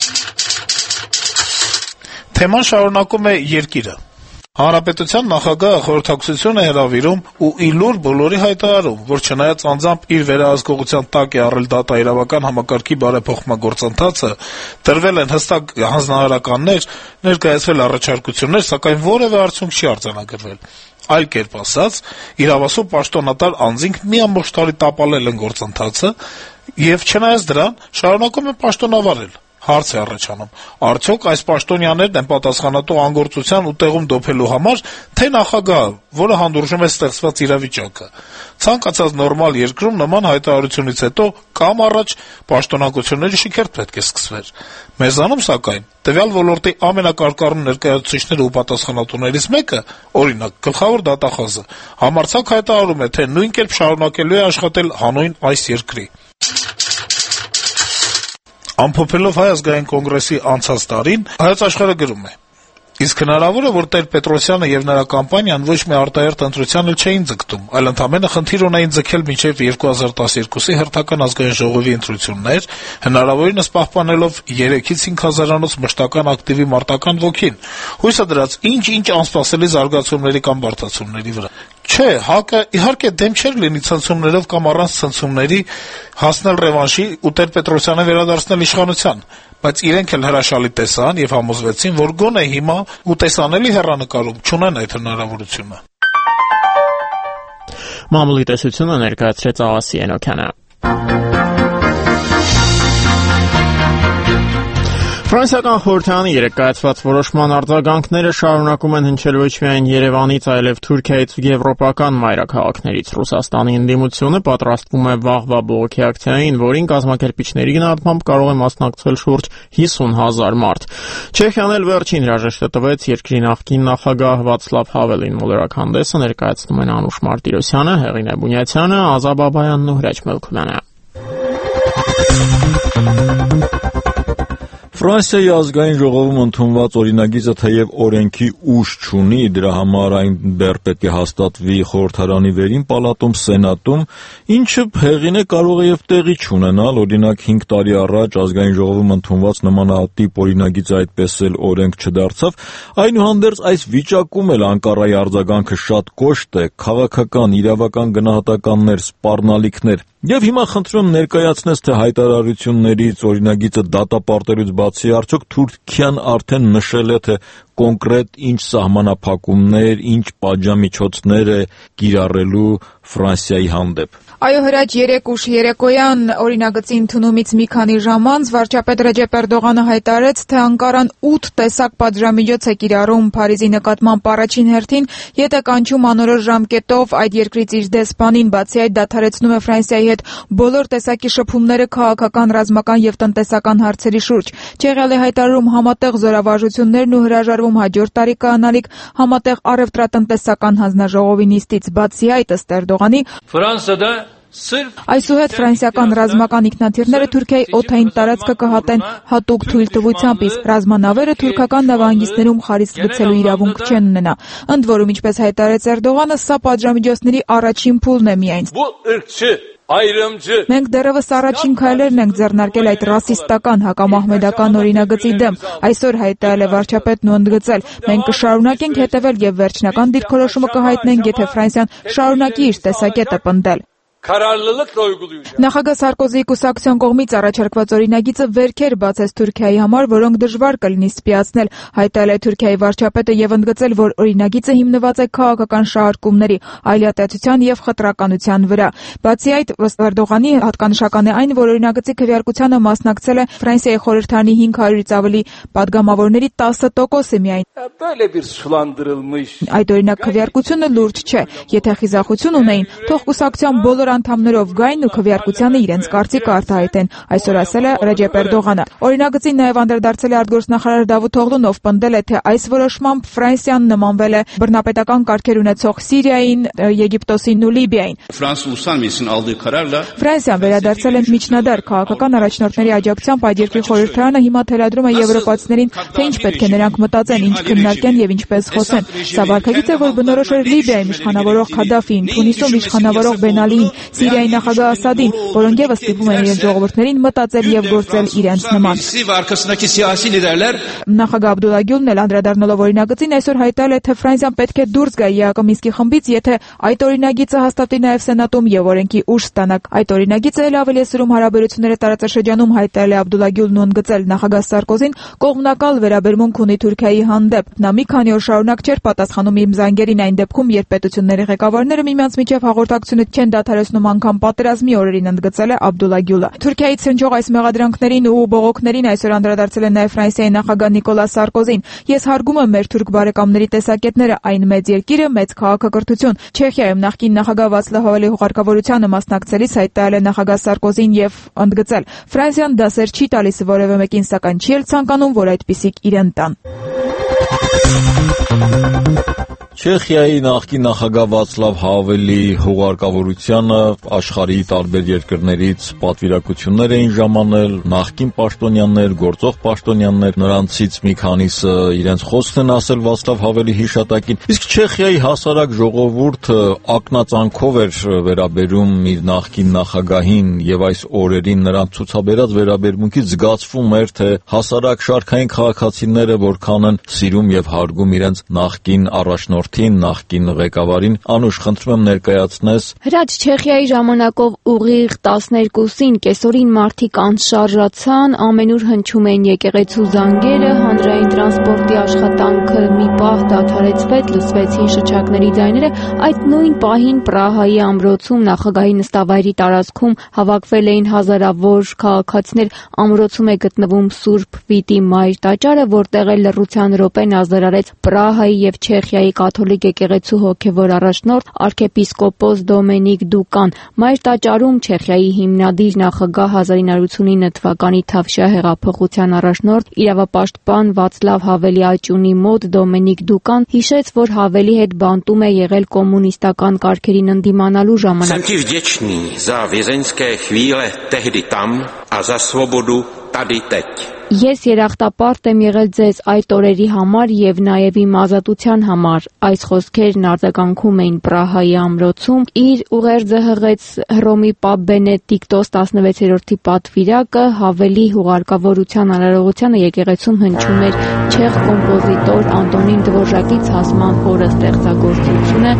Թեման շարունակում է Երկիրը։ Հանրապետության նախագահը խորհրդակցություն է հրավիրում ու ի լուր բոլորի հայտարարում, որ չնայած անձամբ իր վերահսկողության տակ է առել դատաիրավական համակարգի բարեփոխման գործընթացը, տրվել են հստակ հանձնարարականներ, ներկայացվել առաջարկություններ, սակայն որևէ արդյունք չի արձանագրվել։ Այլ կերպ ասած, իրավասու պաշտոնատար անձինք մի ամբողջ տարի տապալել են գործընթացը եւ չնայած դրան շարունակում են պաշտոնավարել։ Հարց է առաջանում. արդյոք այս պաշտոնյաներն են պատասխանատու անգործության ու տեղում դոփելու համար, թե նախագահը, որը հանդուրժում է ստեղծված իրավիճակը։ Ցանկացած նորմալ երկրում նման հայտարարությունից հետո կամ առաջ պաշտոնակությունների շքերթ պետք է սկսվեր։ Մեզանում, սակայն, տվյալ ոլորտի ամենակարկառուն ներկայացուցիչները ու պատասխանատուներից մեկը, օրինակ, գլխավոր դատախազը, համարձակ հայտարարում է, թե նույն կերպ շարունակելու է աշխատել հանուն այս երկրի։ Ամփոփելով Հայ ազգային կոնգրեսի անցած տարին, Հայոց Աշխարհը գրում է. Իսկ հնարավոր է, որ Տեր Պետրոսյանը եւ նրա կամպանիան ոչ մի արտահերթ ընտրության էլ չէին ձգտում, այլ ընդամենը խնդիր ունեին ձգել մինչեւ երկու հազար տասներկուսի հերթական ազգային ժողովի ընտրություններ, հնարավորինս պահպանելով երեքից հինգ հազարանոց մշտական ակտիվի մարտական ոգին, հույսը դրած ինչ-ինչ անսպասելի զարգացումների կամ բարդացումների վրա։ Չէ, ՀԱԿ-ը իհարկե դեմ չէր լինի ցնցումներով կամ առանց ցնցումների հասնել ռևանշի ու Տեր Պետրոսյանը վերադարձնել իշխանության, բայց իրենք էլ հրաշալի տեսան եւ համոզվեցին, որ գոնե հիմա ու տեսանելի հեռանկարում չունեն այդ հնարավորությունը։ Մամուլի տեսությունը ներկայացրեց Աղասի Էնոքյանը։ Ֆրանսիական խորհրդարանի երեկ կայացված որոշման արձագանքները շարունակում են հնչել ոչ միայն Երևանից, այլև Թուրքիայից ու եվրոպական մայրաքաղաքներից։ Ռուսաստանի ընդդիմությունը պատրաստվում է վաղվա բողոքի ակցիային, որին կազմակերպիչների գնահատմամբ կարող է մասնակցել շուրջ հիսուն հազար մարդ։ Չեխիան էլ վերջին հրաժեշտը տվեց երկրի նախկին նախագահ Վացլավ Հավելին։ Մոլորակհանդեսը ներկայացնում են Անուշ Մարտիրոսյանը, Հեղինե Բունյացյանը, Ազատ Բաբայանն ու Հրաչ Մելքումյանը։ Ֆրանսիայի ազգային ժողովում ընդունված օրինագիծը թեև օրենքի ուժ չունի, դրա համար այն դեռ պետք է հաստատվի խորհրդարանի վերին պալատում, սենատում, ինչը հեղինե կարող է եւ տեղի չունենալ, օրինակ հինգ տարի առաջ ազգային ժողովում ընդունված նմանատիպ օրինագիծը այդպես էլ օրենք չդարձավ, այնուհանդերձ այս վիճակում էլ Անկարայի արձագանքը շատ կոշտ է, քաղաքական, իրավական գնահատականներ, սպառնալիքներ։ Եվ հիմա խնդրում ներկայացնես, թե հայտարարություններից, օրինագիծը դատապարտելուց բացի արդյոք Թուրքիան արդեն նշել է, թե կոնկրետ ինչ սահմանափակումներ, ինչ պատժամիջոցներ է կիրառելու Ֆրանսիայի հանդեպ։ Այո, Հրաչ, երեկ ուշ երեկոյան օրինագծի ընդունումից մի քանի ժամ անց վարչապետ Ռեջեփ Էրդողանը հայտարարեց, թե Անկարան ութ տեսակ պատժամիջոց է կիրառում Փարիզի նկատմամբ առաջին հերթին, ետ է կանչում անորոշ ժամկետով այդ երկրից իր դեսպանին, բացի այդ դադարեցնում է Ֆրանսիայի հետ բոլոր տեսակի շփումները քաղաքական, ռազմական եւ տնտեսական հարցերի շուրջ։ Չեղյալ է հայտարարում համատեղ զորավարժություններն ու հրաժարվում հաջորդ տարի կայանալիք համատեղ առևտրատնտեսական հանձնաժողովի նիստից։ Բացի այդ, ըստ Էրդողանի, Ֆրանսիայը Այսուհետ ֆրանսիական ռազմական ինքնաթիռները Թուրքիայի օդային տարածքը կհատեն հատուկ թույլտվությամբ, իսկ ռազմանավերը թուրքական նավահանգիստներում խարիսկ գցելու իրավունք չեն ունենա։ Ընդ որում, ինչպես հայտարարեց Էրդողանը, սա պատժամիջոցների առաջին փուլն է միայն։ Մենք դեռևս առաջին քայլերն ենք ձեռնարկել այդ ռասիստական հակամահմեդական օրինագծի դեմ։ Այսօր հայտարարել է վարչապետն ու ընդգծել. մենք կշարունակենք հետևել եւ վերջնական դիրքորոշումը կհայտնենք, եթե Ֆրանսիան շարունակի իր տեսակետը պնդել։ Նախագահ Սարկոզիի կուսակցության կողմից առաջարկված օրինագիծը վերքեր բացեց Թուրքիայի համար, որոնք դժվար կլինի սպիացնել, հայտարարել է Թուրքիայի վարչապետը եւ ընդգծել, որ օրինագիծը հիմնված է քաղաքական շահարկումների, այլատեցության եւ խտրականության վրա։ Բացի այդ, ըստ Էրդողանի, հատկանշական է այն, որ օրինագծի քվեարկությանը մասնակցել է Ֆրանսիայի խորհրդարանի հինգ հարյուրից ավելի падգամավորների տասը տոկոսը միայն։ Այդ օրինակ քվեարկությունը լուրջ չէ։ Եթե խիզախություն ունեին, թող կուսակցության բոլոր անդամներով գային ու քվեարկությանը իրենց կարծիքը արտահայտեն, այսօր ասել է Ռեջեփ Էրդողանը։ Օրինագծին նաև անդրադարձել է արտգործնախարար Դավութ Օղլուն, ով պնդել է, թե այս որոշմամբ Ֆրանսիան նմանվել է բռնապետական կարգեր ունեցող Սիրիային, Եգիպտոսին ու Լիբիային։ Ֆրանսիան վերադարձել է միջնադար քաղաքական առաջնորդների աջակցությամբ այդ երկրի խորհրդարանը հիմա թելադրում է եվրոպացիներին, թե ինչ պետք է նրանք մտածեն, ինչ քննարկեն եւ ինչպես խոսեն։ Սա վարքագիծ է, որ բնորոշ էր Լիբիայում իշխանավորող Քադաֆիին, Թունիսում իշխանավորող Բեն Ալիին, Սիրիայի նախագահ Ասադին, որոնք եւս ստիպում են իրենց ժողովուրդներին մտածել եւ գործել իրենց նման։ Նախագահ Աբդուլլա Գյուլն էլ անդրադառնալով օրինագծին այսօր հայտարարել է, թե Ֆրանսիան պետք է դուրս գա ԵԱԿ Մինսկի խմբից, եթե այդ օրինագիծը հաստատվի նաեւ Սենատում եւ օրենքի ուժ ստանա։ Այդ օրինագիծը էլ ավելի սրում հարաբերությունները տարածաշրջանում, հայտարարել է Աբդուլլա Գյուլն ու ընդգծել նախագահ Սարկոզին կողմնակալ վերաբերմունք ունի Թուրքիայի հանդեպ։ Նա մի քանի օր շարունակ չէր պատասխանում իմ զանգերին այն դեպքում, երբ պետությունների ղեկավարները միմյանց միջև հաղորդակցությունը չեն դադարեցնում անգամ պատերազմի օրերին, ընդգծել է Աբդուլլա Գյուլը։ Թուրքիայից հնչող այս մեղադրանքներին ու բողոքներին այսօր անդրադարձել է նաև Ֆրանսիայի նախագահ Նիկոլա Սարկոզին։ Ես հարգում եմ մեր թուրք բարեկամների տեսակետները, այն մեծ երկիրը, մեծ քաղաքակրթություն։ Չեխիայում նախկին նախագահ Վացլավ Հավելի հուղարկավորությանը մասնակցելիս հայտարարել է նախագահ Սարկոզին եւ ընդգծել. Ֆրանսիան դասեր չի տալիս որևէ մեկին, սակայն չի էլ ցանկանում, որ այդպիսիք իրեն տան։ Չեխիայի նախկին նախագահ Վացլավ Հավելի հուղարկավորությանը աշխարհի տարբեր երկրներից պատվիրակություններ էին ժամանել, նախկին պաշտոնյաներ, գործող պաշտոնյաներ, նրանցից մի քանիսը իրենց խոսքն են ասել Վացլավ Հավելի հիշատակին։ Իսկ Չեխիայի հասարակ ժողովուրդը ակնածանքով էր վերաբերում իր նախկին նախագահին եւ այս օրերին նրան ցուցաբերած վերաբերմունքից զգացվում էր, թե հասարակ շարքային քաղաքացիները որքան են սիրում եւ հարգում իրենց նախկին առաջնորդին, նախկին ղեկավարին։ Անուշ, խնդրում եմ ներկայացնես։ Հրաչ Չեխիայի ժամանակով ուղիղ տասներկուսին կեսօրին մարդիկ անշարժացան, ամենուր հնչում էին եկեղեցու զանգերը, հանրային տրանսպորտի աշխատանքը մի պահ դադարեցվեց, լսվեցին շչակների ձայները։ Այդ նույն պահին Պրահայի ամրոցում նախագահի նստավայրի տարածքում հավաքվել էին հազարավոր քաղաքացիներ։ Ամրոցում է գտնվում Սուրբ Վիտի Մայր տաճարը, որտեղ էլ լռության րոպեն ազդարարեց Պրահայի եւ Չեխիայի կաթոլիկ եկեղեցու հոգեվոր առաջնորդ arczepiskopos Dominik Dukan։ Մայր տաճարում Չեխիայի հիմնադիր նախագահ հազար ինը հարյուր ութսունինը թվականի Թավշյա հեղափոխության առաջնորդ իրավապաշտպան Վացլավ Հավելի աճյունի մոտ Դոմինիկ Դուկան հիշեց, որ Հավելի հետ բանտում է եղել կոմունիստական կարգերին ընդդիմանալու ժամանակ։ Jsem ti vděčný za vězeňské chvíle tehdy tam a za svobodu tady teď. Ես երախտապարտ եմ եղել ձեզ այդ օրերի համար եւ նաեւ իմ ազատության համար։ Այս խոսքերն արձագանքում էին Պրահայի ամրոցում։ Իր ուղերձը հղեց Հռոմի Պապ Բենեդիկտոս տասնվեցերորդի պատվիրակը Հավելի հուղարկավորության արարողությանը եկեղեցում հնչում էր չեխ կոմպոզիտոր Անտոնին Դվորժակի ցասման օրը ստեղծագործությունը։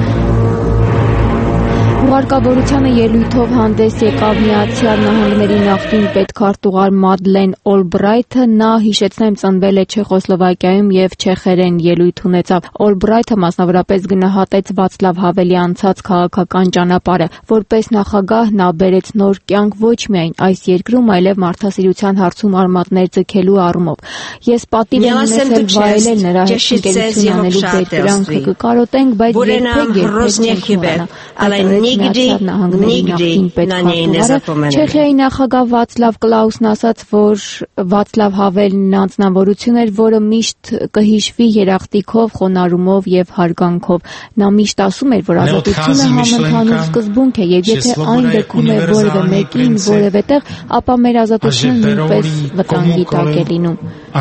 Հուղարկավորությանը ելույթով հանդես եկավ Միացյալ Նահանգների նախկին պետքարտուղար Մադլեն Օլբրայթը։ Նա, հիշեցնեմ, ծնվել է Չեխոսլովակիայում եւ չեխերեն ելույթ ունեցավ։ Օլբրայթը մասնավորապես գնահատեց Վացլավ Հավելի անցած քաղաքական ճանապարհը։ Որպես նախագահ նա բերեց նոր կյանք ոչ միայն այս երկրում, այլև մարդասիրության հարցում արմատներ ձգելու առումով։ Ես պատիվ եմ ունեցել վայելել նրա հետ ընկերություն անելու բերկրանքը, կկարոտենք, բայց երբեք երբեք Nigdy, nigdy na niej nie zapomenę. Չեխիայի նախագահ Վացլավ Կլաուսն ասաց, որ Վացլավ Հավելն անձնավորություն էր, որը միշտ կհիշվի երախտիկով, խոնարհումով եւ հարգանքով։ Նա միշտ ասում էր, որ ազատությունը համընդհանուր սկզբունք է, եւ եթե այն դեպքում է որևէ մեկին, որևէ տեղ, ապա մեր ազատությունը նույնպես վտանգի տակ է լինում։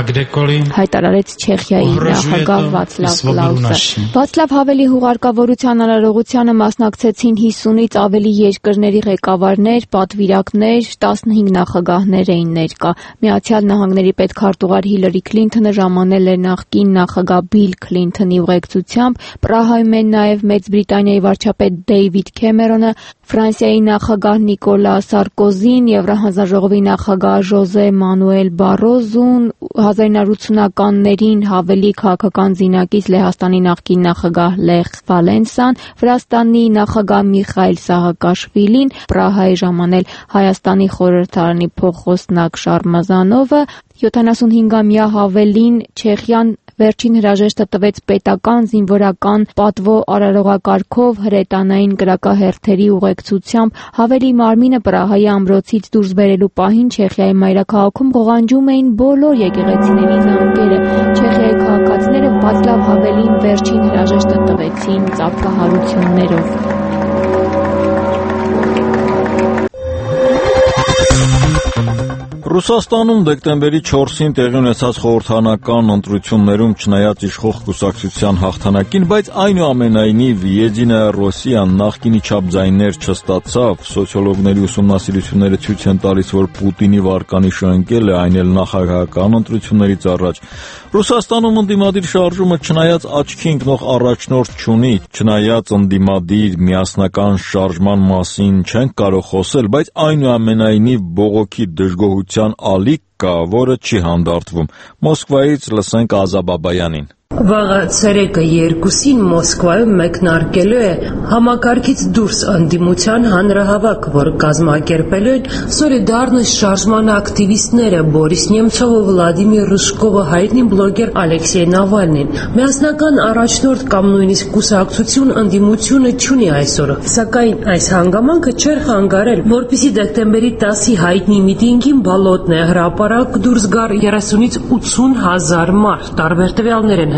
Հայտարարեց Չեխիայի նախագահ Վացլավ Կլաուսը։ Վացլավ Հավելի հուղարկավորության արարողությանը մասնակցեցին հիսունից ավելի երկրների ղեկավարներ, պատվիրակներ, տասնհինգ նախագահներ էին ներկա։ Միացյալ Նահանգների պետքարտուղար Հիլարի Քլինթոնը ժամանել էր նախկին նախագահ Բիլ Քլինթոնի ուղեկցությամբ։ Պրահայում են նաև Մեծ Բրիտանիայի վարչապետ Դեյվիդ Քեմերոնը, Ֆրանսիայի նախագահ Նիկոլա Սարկոզին, Եվրահանձաժողովի նախագահ Ժոզե Մանուել Բարոզուն, հազար ինը հարյուր ութսունականներին Հավելի քաղաքական զինակից Լեհաստանի նախկին նախագահ Լեխ Վալենսան, Վրաստանի նախագահ Միխայել Սահակաշվիլին, Պրահայի ժամանել Հայաստանի խորհրդարանի փոխոսնակ Շարմազանովը, յոթանասունհինգամյա Հավելին Չեխիան վերջին հրաժեշտը տվեց պետական զինվորական պատվո արարողակարգով հրետանային կրակահերթերի ուղեկցությամբ։ Հավելի մարմինը Պրահայի ամրոցից դուրս բերելու պահին Չեխիայի մայրաքաղաքում ղողանջում էին բոլոր եկեղեցիների զանգերը։ Չեխիայի քաղաքացիները Վացլավ Հավելին վերջին հրաժեշտը տվեցին ծափահարություններով։ Ռուսաստանում դեկտեմբերի չորսին տեղի ունեցած խորհրդարանական ընտրություններում չնայած իշխող կուսակցության հաղթանակին, բայց այնուամենայնիվ Եդինա Ռոսիան նախկինի չափ ձայներ չստացավ։ Սոցիոլոգների ուսումնասիրությունները ցույց են տալիս, որ Պուտինի վարկանիշը ընկել է, այն էլ նախագահական ընտրություններից առաջ։ Ռուսաստանում ընդդիմադիր շարժումը չնայած աչքի ընկնող առաջնորդ չունի, չնայած ընդդիմադիր միասնական շարժման մասին չենք կարող խոսել, բայց այնուամենայնիվ բողոքի դժգոհության ալիք կա, որը չի հանդարտվում։ Մոսկվայից լսենք Ազա Բաբայանին։ Վաղը ցերեկը երկուսին Մոսկվայում մեկնարկելու է համակարգից դուրս ընդդիմության հանրահավաք, որ կազմակերպելու են Սոլիդարնոсть շարժման ակտիվիստները Բորիս Նեմցովը, Վլադիմիր Ռուժկովը, հայտնի բլոգեր Ալեքսեյ Նավալնին։ Միասնական առաջնորդ կամ նույնիսկ կուսակցություն ընդդիմությունը չունի այսօր, սակայն այս հանգամանքը չէր խանգարել, որպեսզի դեկտեմբերի տասի հայտնի միտինգին Բալոտնե հրապարակ դուրս գար երեսունից ութսուն հազար մարդ, տարբեր տվյալներ են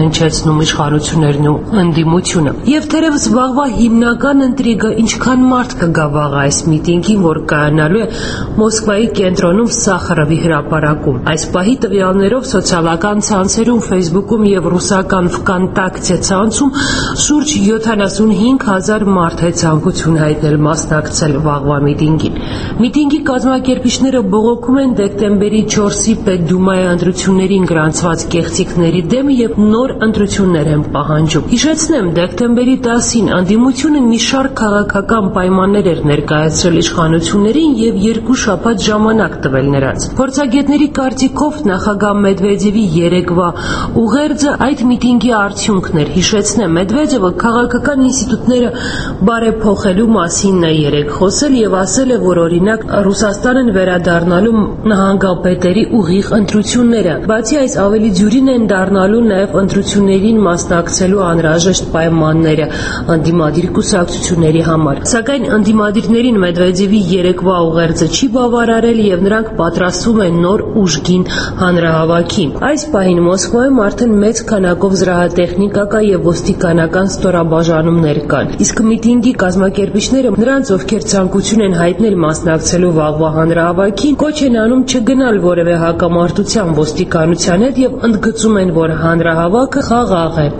հնչեցնում իշխանություններն ու ընդդիմությունը։ Եվ թերևս վաղվա հիմնական ընտրիգը ինչքան մարդ կգա վաղ այս միտինգին, որ կայանալու է Մոսկվայի կենտրոնում Սախարովի հրապարակում։ Այս պահի տվյալներով սոցիալական ցանցերում, Facebook-ում եւ ռուսական Vkontakte ցանցում շուրջ յոթանասունհինգ հազար մարդ է ցանկություն հայտնել մասնակցել վաղվա միտինգին։ Միտինգի կազմակերպիչները բողոքում են դեկտեմբերի չորսի Պետդումայի ընտրություններին գրանցված կեղծիքների դեմ եւ նոր ընտրություններ են պահանջում։ Հիշեցնեմ, դեկտեմբերի տասին անդիմությունը մի շարք քաղաքական պայմաններ էր ներկայացրել իշխանություններին եւ երկու շաբաթ ժամանակ տվել նրանց։ Փորձագետների կարծիքով նախագահ Մեդվեդևի երեկվա ուղերձը այդ միտինգի արդյունքն էր։ Հիշեցնեմ, Մեդվեդևը քաղաքական ինստիտուտները բարեփոխելու մասին է երեք խոսել եւ ասել է, որ օրինակ Ռուսաստանն վերադառնալու նահանգապետերի ուղիղ ընտրությունները, բացի այս ավելի դյուրին են դառնալու նաեւ ընտրություններին մասնակցելու անհրաժեշտ պայմանները ընդդիմադիր կուսակցությունների համար։ Սակայն ընդդիմադիրներին Մեդվեդևի երեկվա ուղերձը չի բավարարել եւ նրանք պատրաստվում են նոր ուժգին հանրահավաքին։ Այս պահին Մոսկվայում արդեն մեծ քանակով զրահատեխնիկա կա եւ ոստիկանական ստորաբաժանումներ կան։ Իսկ միտինգի կազմակերպիչները նրանց, ովքեր ցանկություն են հայտնել մասնակցելու վաղվա հանրահավաքին, կոչ են անում չգնալ որևէ հակամարտության ոստիկանության հետ եւ ընդգծում են, որ հանրահավաքը խաղաղ է։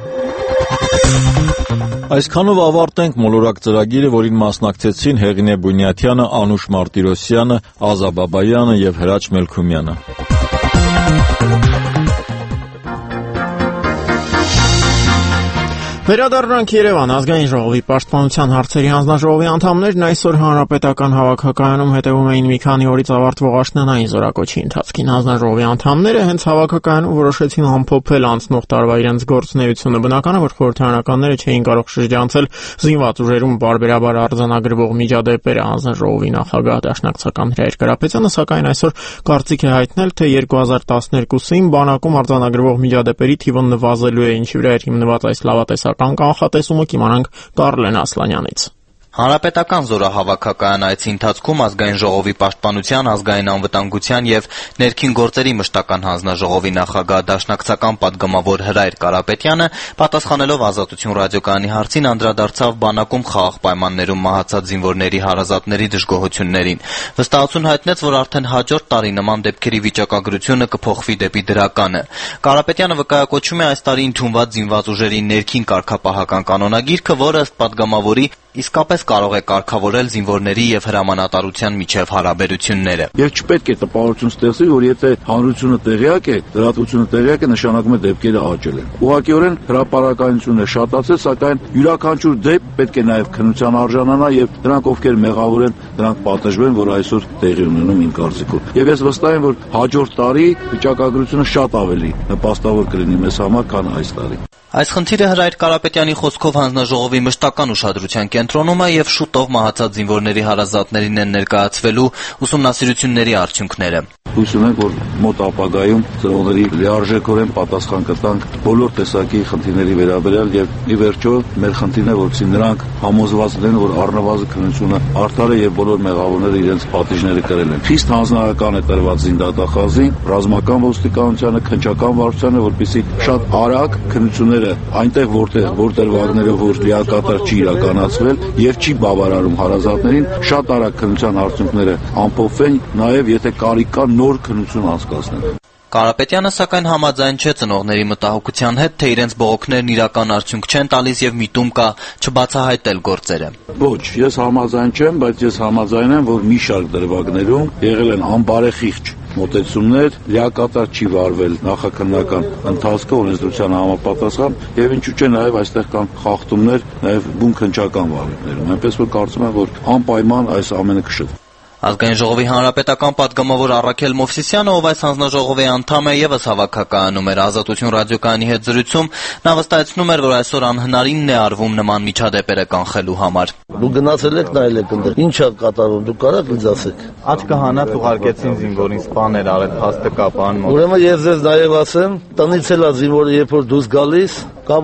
Այսքանով ավարտենք մոլորակ ծրագիրը, որին մասնակցեցին Հեղինե Բունյաթյանը, Անուշ Մարտիրոսյանը, Ազա Բաբայանը եւ Հրաչ Մելքումյանը։ Վերադառնանք Երևան։ Ազգային ժողովի պաշտպանության հարցերի հանձնաժողովի անդամներն այսօր հանրապետական հավաքակայանում հետևում էին մի քանի օրից ավարտվող աշնանային զորակոչի ընթացքին։ Հանձնաժողովի անդամները հենց հավաքակայանում որոշեցին ամփոփել անցնող տարվա իրենց գործունեությունը։ Բնական է, որ խորհրդարանականները չէին կարող շրջանցել զինված ուժերում բարբերաբար արձանագրվող միջադեպերը։ Հանձնաժողովի նախագահ Դաշնակցական Հրայր Կարապետյանը սակայն այսօր կարծիք է հայտնել, թե երկու հազար տասներկուսին բանակում արձանագրվող միջադեպերի թիվը նվազելու է, ինչի վրա էր հիմնված այս լավատեսական կանխատեսումը, կիմանանք Կարլեն Ասլանյանից։ Հանրապետական զորահավաքական այցի ընթացքում Ազգային ժողովի պաշտպանության, ազգային անվտանգության եւ ներքին գործերի մշտական հանձնաժողովի նախագահ Դաշնակցական պատգամավոր Հրայր Կարապետյանը, պատասխանելով Ազատություն ռադիոկայանի հարցին, անդրադարձավ բանակում խաղաղ պայմաններում մահացած զինվորների հարազատների դժգոհություններին։ Վստահություն հայտնեց, որ արդեն հաջորդ տարի նման դեպքերի վիճակագրությունը կփոխվի դեպի դրականը։ Կարապետյանը վկայակոչում է այս տարի ընդունված զինված ուժերի ներքին կարգապահական կանոնագիրքը, որը ըստ պատգամավորի իսկապես կարող է կարգավորել զինվորների եւ հրամանատարության միջև հարաբերությունները։ Եվ չպետք է տպավորություն ստեղծի, որ եթե հանրությունը տեղյակ է, լրատվությունը տեղյակ է, նշանակում է դեպքերը աճել են։ Ուղղակիորեն հրապարակայնությունն է շատացել, սակայն յուրաքանչյուր դեպք պետք է նաեւ քննության արժանանա եւ նրանք, ովքեր մեղավոր են, նրանք պատժվեն, որ այսօր տեղի ունենում իմ կարծիքով։ Եվ ես վստահ եմ, որ հաջորդ տարի վիճակագրությունը շատ ավելի նպաստավոր կլինի մեզ համար, քան այս տարի։ Այս խնդիրը Հրայր Կարապետյանի խոսքով հանձնաժողովի մշտական ուշադրության կենտրոնում է եւ շուտով մահացած զինվորների հարազատներին են ներկայացվելու ուսումնասիրությունների արդյունքները։ Հույս ունենք, որ մոտ ապագայում ծրողների լիարժեքորեն պատասխան կտանք բոլոր տեսակի խնդիրների վերաբերյալ եւ ի վերջո մեր խնդիրն է, որովհետեւ նրանք համոզված են, որ առնվազն քննությունը արդար է եւ բոլոր մեղավորները իրենց պատիժները կրել են։ Խիստ հանձնարարական է տրված զինդատախազին, ռազմական ոստիկանությանը, քննչական վարչությանը, որպեսզի շատ արագ քննությունները այնտեղ, որտեղ որտեղ վագները որ լիակատար չի իրականացվել եւ չի բավարարում հարազատներին, շատ արագ քննության արդյունքները ամփոփվեն, նաեւ եթե կարիք կա նոր քննություն անցկացնել։ Կարապետյանը սակայն համաձայն չէ ծնողների մտահոգության հետ, թե իրենց բողոքներն իրական արդյունք չեն տալիս եւ միտում կա չբացահայտել գործերը։ Ոչ, ես համաձայն չեմ, բայց ես համաձայն եմ, որ մի շարք դրվագներում եղել են անբարեխիղճ մոտեցումներ, լիակատար չի վարվել նախաքննական ընթացքը օրենսդրության համապատասխան եւ ինչու՞ չէ նաեւ այստեղ կան խախտումներ նաեւ բուն քննչական վարույթներում։ Այնպես որ կարծում եմ, որ անպայման այս ամենը կշտվի։ Ազգային ժողովի հանրապետական պատգամավոր Առաքել Մովսիսյանը, ով այս հանձնաժողովի անդամ է, եւս հավաքակայանում էր Ազատություն ռադիոկայանի հետ զրույցում, նա վստահեցնում էր, որ այսօր անհնարինն է արվում նման միջադեպերը կանխելու համար։ Դու գնացել եք նայել եք ընդ ինչ է կատարվում, դու կարաք ինձ ասեք։ Աչքը հանած ուղարկեցին զինվորին, սպաներ արել, փաստը կա բան մոտ։ Ուրեմն ես ձեզ նաեւ ասեմ, տնից էլ է զինվորը երբ որ դուրս գալիս, կա որ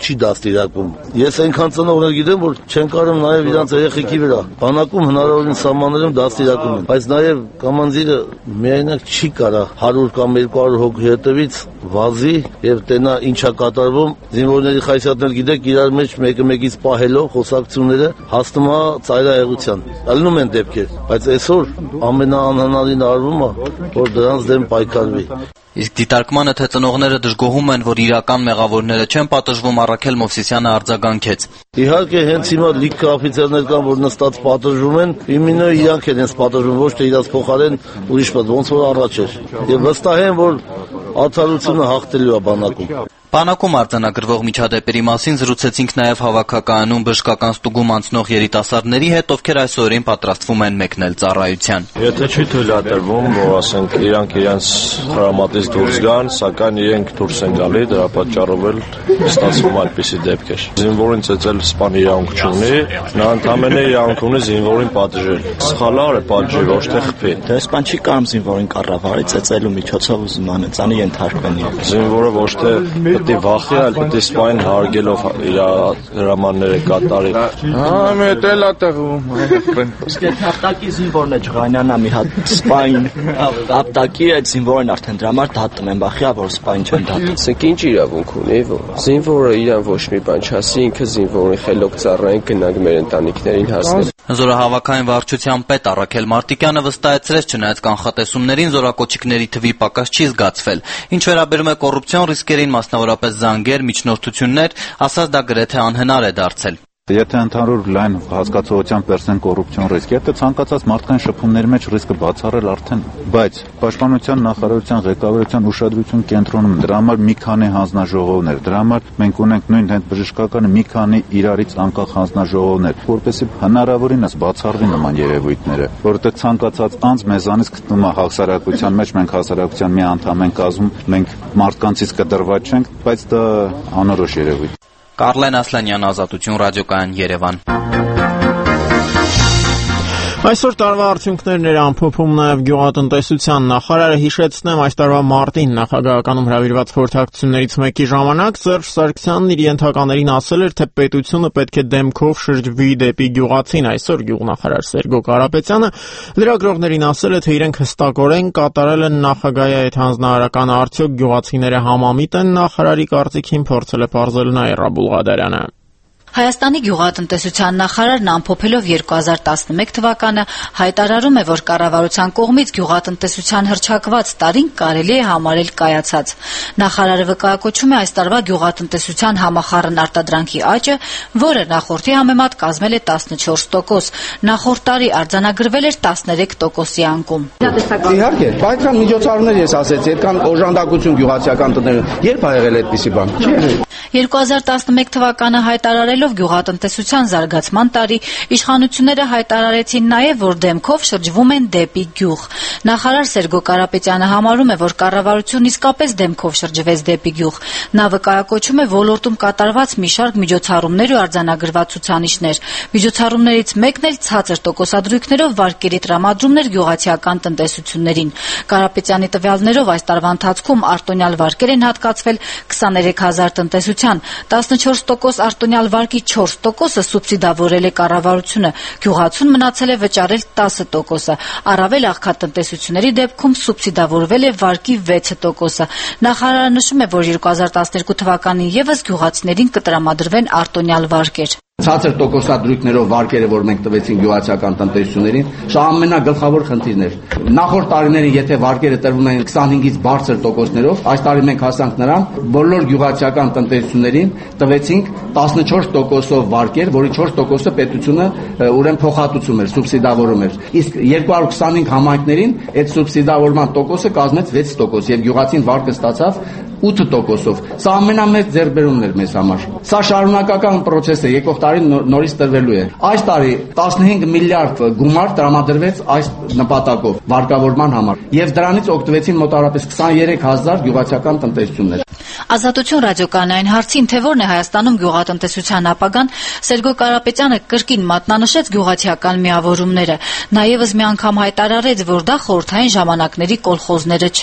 չի դաստիարակում։ Ես այնքան ծնողներ գիտեմ, որ չեն կարող նաև իրանց երեխեքի վրա։ Բանակում հնարավորին սահմաններում դաստիարակում են, բայց նաև կամանձիրը միայնակ չի կարող հարյուր կամ երկու հարյուր հոգի հետևից վազի եւ տենա ինչա կատարվում։ Զինվորների խայսյատներ գիտեք, իրար մեջ մեկը մեկից պահելով խոսակցությունները հասնում է ծայրահեղության։ Ալնում են դեպքեր, բայց այսօր ամենաանհնարին արվում է, որ դրանց դեմ պայքարվի։ Իսկ դիտարկմանը, թե ծնողները դժգոհում են, որ իրական մեղավորները չեն պատժվում, Առաքել Մովսիսյանը արձագանքեց։ Իհարկե, հենց հիմա լիքը օֆիցերներ կան, որ նստած պատժվում են, իմինո իրանք են հենց պատժվում, ոչ թե իրաց փոխարեն ուրիշ պատ, ոնց որ առաջ էր։ Եվ վստահ եմ, որ արդարությունը հաղթելու է բանակում։ Բանակում արձանագրվող միջադեպերի մասին զրուցեցինք նաև հավաքակայանում բժշկական ստուգում անցնող երիտասարդների հետ, ովքեր այս օրերին պատրաստվում են մեկնել ծառայության։ Եթե չի թույլատրվում, որ ասենք իրանք իրենց խրամատից դուրս գան, սակայն իրենք դուրս են գալի, դրա պատճառով էլ ստացվում այդպիսի դեպքեր։ Զինվորին ծեծել սպան իրավունք չունի, նա ընդամենը իրավունք ունի զինվորին պատժել։ Սխալար է պատժի, ոչ թե խփի։ Դե սպան չի կարող զինվորին կառավարի ծեծելու միջոցով ուզում անեցանի ենթարկվեն։ Զինվորը ոչ թե պետք է վախի, այլ պետք է սպային հարգելով իր հրամանները կատարի։ Հա, մետ էլ է տեղում։ Իսկ այդ հապտակի զինվորն է ջղանյանա մի հատ սպային հապտակի այդ զինվորն արդեն դրա համար դատում են, բախիա որ սպային չեն դատում։ Իսկ ինչ իրավունք ունի, զինվորը իրան ոչ մի բան չասի, ինքը զինվորին խելոք ծառային գնանք մեր ընտանիքներին հասնել։ Զորահավաքային վարչության պետ Առաքել Մարտիկյանը վստահեցրեց, չնայած կանխատեսումներին, զորակոչիկների թվի պակաս չի զգացվել։ Ինչ վերաբերում է կոռուպցիոն ռիսկերին, մասնավորապես զանգեր, միջնորդություններ, ասած դա գրեթե անհնար է դարձել։ Եթե ընդհանուր լայն հասկացողությամբ վերցնեն կոռուպցիոն ռիսկ, եթե ցանկացած մարդկային շփումների մեջ ռիսկը բացառել արդեն, բայց պաշտպանության նախարարության ղեկավարության ուշադրություն կենտրոնում դրա համար մի քանի հանձնաժողովներ, դրա համար մենք ունենք նույն հենց բժշկականը մի քանի իրարից անկախ հանձնաժողովներ, որպեսզի հնարավորինս բացառվի նման երևույթները, որովհետև ցանկացած անձ մեզանից գտնում է հասարակության մեջ, մենք հասարակության մի անդամ ենք կազմում, մենք մարդկանցից կտրված չենք, բայց դա անորոշ երևույթ։ Կարլեն Ասլանյան, Ազատություն, ռադիոկայան, Երևան։ Այսօր տարվա արդյունքներն էր ամփոփում նաև գյուղատնտեսության նախարարը հիշեցնեմ այս տարվա մարտին նախագահականում հրավիրված խորհրդակցություններից մեկի ժամանակ Սերժ Սարգսյանն իր ենթականերին ասել էր, թե պետությունը պետք է դեմքով շրջվի դեպի գյուղացին։ Այսօր գյուղնախարար Սերգո Կարապետյանը լրագրողներին ասել է, թե իրենք հստակորեն կատարել են նախագահի այդ հանձնարարականը, արդյոք գյուղացիները համամիտ են նախարարի կարծիքին, փորձել է պարզել նա Ռաբուլ Ղադարյանը։ Հայաստանի գյուղատնտեսության նախարարն ամփոփելով երկու հազար տասնմեկ թվականը հայտարարում է, որ կառավարության կողմից գյուղատնտեսության հռչակված տարին կարելի է համարել կայացած։ Նախարարը վկայակոչում է այս տարվա գյուղատնտեսության համախառն արտադրանքի աճը, որը նախորդի համեմատ կազմել է տասնչորս տոկոս։ Նախորդ տարի արձանագրվել էր տասներեք տոկոսի անկում։ Իհարկե, բայց միջոցառումներ ես ասեցի, այդքան օժանդակություն գյուղացիական տներում երբ ա եղել այդպիսի բան։ երկու հազար տասնմեկ թվականը հայտարարելով գյուղատնտեսության զարգացման տարի, իշխանությունները հայտարարեցին նաև, որ դեմքով շրջվում են դեպի գյուղ։ Նախարար Սերգո Կարապետյանը համարում է, որ կառավարությունն իսկապես դեմքով շրջվեց դեպի գյուղ։ Նա վկայակոչում է ոլորտում կատարված մի շարք միջոցառումներ ու արձանագրված ցուցանիշներ։ Միջոցառումներից մեկն էլ ցածր տոկոսադրույքներով վարկերի տրամադրումն էր գյուղացիական տնտեսություններին։ Կարապետյանի տվյալներով այս տարվա ընթացքում արտոնյալ վարկեր են հատկացվել քսաներեք հազար տնտեսության, տասնչորս տոկոս արտոնյալ վարկի չորս տոկոսը սուբսիդավորել է կառավարությունը, գյուղացուն մնացել է վճարել տասը տոկոսը, առավել աղքատնտեսությունների դեպքում սուբսիդավորվել է վարկի վեցը տոկոսը։ Նախարարը նշում է, որ երկու հազար տասներկու թվականին ևս գյուղացիներին կտրամադրվեն արտոնյալ վարկեր։ Ցածր տոկոսադրույքներով վարկերը, որ մենք տվեցին գյուղացիական տնտեսություններին, սա ամենագլխավոր խնդիրն էր։ Նախորդ տարիներին, եթե վարկերը տրվում էին քսանհինգից բարձր տոկոսներով, այս տարի մենք հասանք նրան, բոլոր գյուղացիական տնտեսություններին տվեցինք տասնչորս տոկոսով վարկեր, որի չորս տոկոսը պետությունը ուրեմն փոխհատուցում էր, սուբսիդավորում էր։ Իսկ երկու հարյուր քսանհինգ համայնքներին այդ սուբսիդավորման տոկոսը կազմեց վեց տոկոս եւ գյուղացին վարկը ստացավ ութ տոկոսով։ Սա ամենամեծ ձեռքբերումն էր մեզ համար։ Սա շարունակական process է, եկող տարի նորից տրվելու է։ Այս տարի տասնհինգ միլիարդ գումար տրամադրվեց այս նպատակով վարկավորման համար եւ դրանից օգտվեցին մոտավորապես քսաներեք հազար գյուղացիական տնտեսություններ։ Ազատություն ռադիոկայանային հարցին, թե որն է Հայաստանում գյուղատնտեսության ապագան, Սերգո Կարապետյանը կրկին մատնանշեց գյուղացիական միավորումները։ Նա ևս մի անգամ հայտարարեց, որ դա խորհրդային ժամանակների կոլխոզները չեն։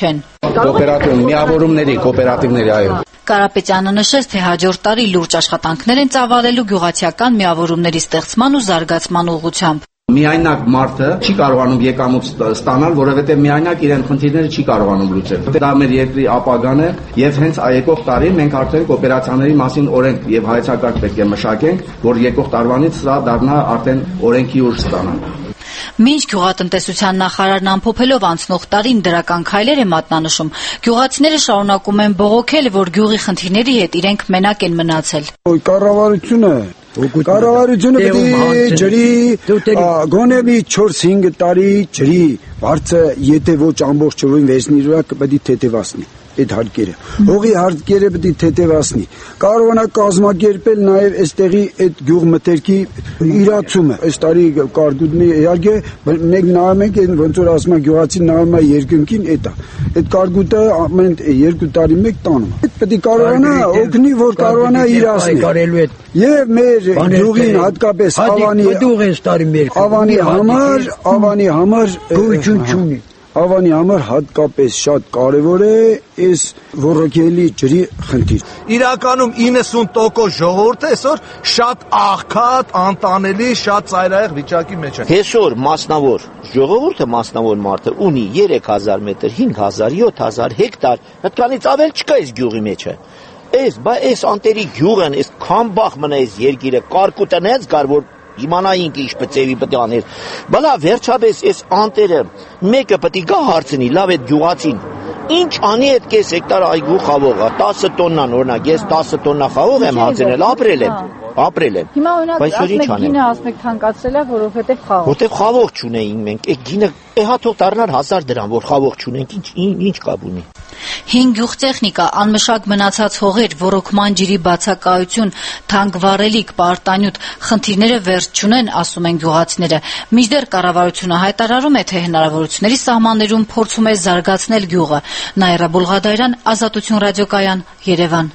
Կոոպերատիվ միավորումների, կոոպերատիվների, այո։ Կարապետյանը նշեց, թե հաջորդ տարի լուրջ աշխատանքներ են ծավալելու գյուղացիական միավորումների ստեղծման ու զարգացման ուղղությամբ։ Միայնակ մարդը չի կարողանում եկամուտ ստանալ, որովհետև միայնակ իրեն խնդիրները չի կարողանում լուծել։ Դա մեր երկրի ապագան է եւ հենց եկող տարի մենք արդեն կոոպերացիաների մասին օրենք եւ հայեցակարգ պետք է մշակենք, որ եկող տարվանից սա դառնա արդեն օրենքի ուժ ստանա։ Մինչ գյուղատնտեսության նախարարն ամփոփելով անցնող տարին դրական քայլեր է մատնանշում, գյուղացիները շարունակում են բողոքել, որ գյուղի խնդիրների հետ իրենք մենակ են մնացել։ Կառավարությունը Կառավարությունը պետք է ջրի գոնե մի չորս-հինգ տարի ջրի վարձը եթե ոչ ամբողջովին վերցնի վրա պետք է թեթևացնի այդ հարկերը։ Հողի հարկերը պետք է թեթևացնի։ Կարողանա կազմակերպել նաև այստեղի այդ գյուղմթերքի իրացումը։ Այս տարի կարգուտնի իհարկե մենք նայում ենք ոնց որ ասում են գյուղացին նայում է երկնքին էտա։ Այդ կարգուտը ամեն երկու տարի մեկ տանում է։ Պետք է կարողանա օգնի որ կարողանա իրացնել։ Եվ մեր գյուղին հատկապես Ավանի Ավանի համար Ավանի համար գույություն չունի։ Ավանի համար հատկապես շատ կարևոր է այս ռոռոկելի ջրի խնդիր։ Իրականում իննսուն տոկոս ժողովուրդը այսօր շատ աղքատ, անտանելի, շատ ծայրահեղ վիճակի մեջ է։ Այսօր մասնավոր ժողովուրդը, մասնավոր մարդը ունի երեք հազար մետր, հինգ հազար, յոթ հազար հեկտար, այդքանից ավել չկա այս գյուղի մեջ։ Այս, բա այս անտերի գյուղն, այս քամբախ մնա այս երկիրը, կարկուտն հենց կար որ իմանայինք ինչ պետք է պետք է անել։ Բալա վերջապես այս անտերը մեկը պետք է գա հարցնի, լավ այդ գյուղացին։ Ինչ անի այդ կես հեկտար այգու խաղողը, տասը տոննան օրինակ, ես տասը տոննա խաղող եմ հացնել, ապրել եմ, ապրել եմ։ Հիմա օրինակ ասմեք գինը ասմեք թանկացրել է, որովհետև խաղող։ Որտեվ խաղող չունեինք մենք, այդ գինը հաթող դառնար հազար դրամ, որ խաղող չունենք, ինչ ինչ կապ ունի։ Հին գյուղտեխնիկա, անմշակ մնացած հողեր, ոռոգման ջրի բացակայություն, թանկ վառելիք, պարտանյութ խնդիրները վերջ չունեն, ասում են գյուղացիները։ Մինչդեռ կառավարությունը հայտարարում է, թե հնարավորությունների սահմաններում փորձում է զարգացնել գյուղը։ Նաիրա Բուլղադարյան, Ազատություն ռադիոկայան, Երևան։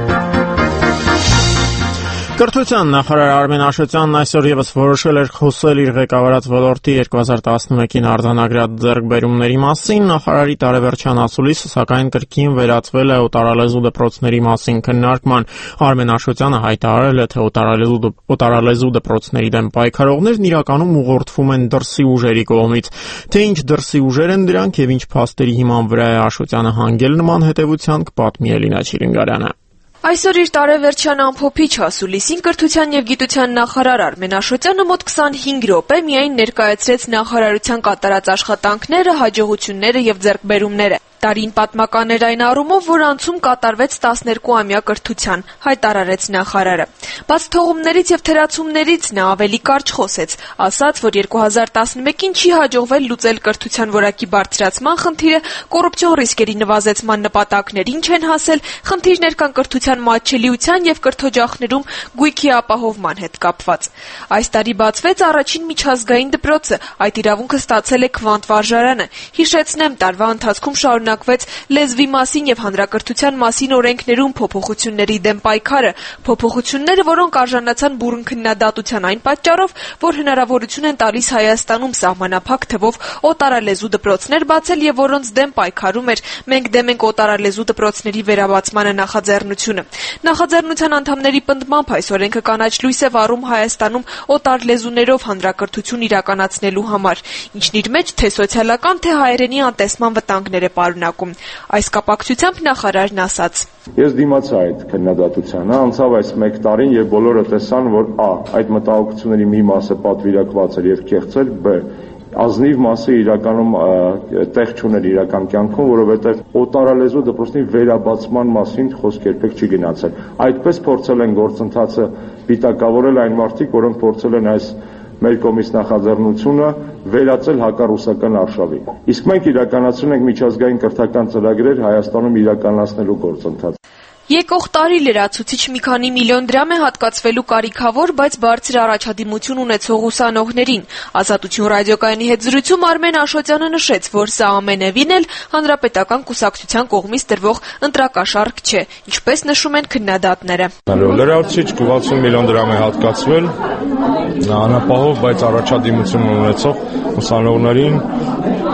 Կրթության նախարար Արմեն Աշոտյանն այսօր եւս որոշել էր խոսել իր ղեկավարած ոլորտի երկու հազար տասնմեկին արձանագրած ձեռքբերումների մասին։ Նախարարի տարեվերջյան ասուլիսը սակայն կրկին վերածվել է օտարալեզու դպրոցների մասին քննարկման։ Արմեն Աշոտյանը հայտարարել է, թե օտարալեզու օտարալեզու դպրոցների դեմ պայքարողներն իրականում ուղղորդվում են դրսի ուժերի կողմից։ Թե ինչ դրսի ուժեր են դրանք եւ ինչ փաստերի հիման վրա է Աշոտյանը հանգել նման հետեւության, կպատմի Էլինա Չիրինգարյանը։ Այսօր իր տարեվերջյան ամփոփիչ ասուլիսին կրթության եւ գիտության նախարար Արմեն Աշոտյանը մոտ քսանհինգ րոպե միայն ներկայացրեց նախարարության կատարած աշխատանքները, հաջողությունները եւ ձեռքբերումները։ Տարին պատմական էր այն առումով, որ անցում կատարվեց տասներկու ամյա կրթության, հայտարարեց նախարարը։ Բաց թողումներից եւ թերացումներից նա ավելի կարճ խոսեց, ասաց, որ երկու հազար տասնմեկին չի հաջողվել լուծել կրթության որակի բարձրացման խնդիրը, կոռուպցիոն ռիսկերի նվազեցման նպատակներին չեն հասել, խնդիրներ կան կրթության մատչելիության եւ կրթօջախներում գույքի ապահովման հետ կապված։ Այս տարի բացվեց առաջին միջազգային դպրոցը, այդ իրավունքը ստացել է Քվանտ վարժարանը։ Հիշեցնեմ, տարվա ընթացքում շարունակվեց լեզվի մասին եւ հանրակրթության մասին օրենքներում փոփոխությունների դեմ պայքարը, փոփոխությունները, որոնք արժանացան բուռն քննադատության այն պատճառով, որ հնարավորություն են տալիս Հայաստանում սահմանափակ թվով օտարալեզու դպրոցներ բացել եւ որոնց դեմ պայքարում էր «Մենք դեմ ենք օտարալեզու դպրոցների վերաբացմանը» նախաձեռնությունը։ Նախաձեռնության անդամների պնդմամբ այս օրենքը կանաչ լույս է վառում Հայաստանում օտար լեզուներով հանրակրթություն իրականացնելու համար, ինչն իր մեջ թե սոցիալական, թե հայերենի անտեսման վտանգներ է պարունակում։ Այս կապակցությամբ նախարարն ասաց. Ես դիմացա այդ քննադատությանը, անցավ այս մեկ տարին եւ բոլորը տեսան, որ ա. այդ մտահոգությունների մի մասը պատվիրակված էր եւ կեղծ էր, բ. ազնիվ մասը իրականում տեղ չուներ իրական կյանքում, որովհետև օտարալեզու դպրոցների վերաբացման մասին խոսք երբեք չի գնացել։ Այդպես փորձել են գործընթացը վիտակավորել այն մարդիկ, որոնք փորձել են այս մեր կողմից նախաձեռնությունը վերածել հակառուսական արշավի։ Իսկ մենք իրականացրել ենք միջազգային կրթական ծրագրեր Հայաստանում իրականացնելու գործընթաց։ Եկող տարի լրացուցիչ մի քանի միլիոն դրամ է հատկացվելու կարիքավոր, բայց բարձր առաջադիմություն ունեցող ուսանողներին։ Ազատություն ռադիոկայանի հետ զրույցում Արմեն Աշոտյանը նշեց, որ սա ամենևին էլ հանրապետական կուսակցության կողմից տրվող ընտրակաշառք չէ, ինչպես նշում են քննադատները։ Լրացուցիչ ութ միլիոն դրամ է հատկացվել անապահով, բայց առաջադիմություն ունեցող ուսանողներին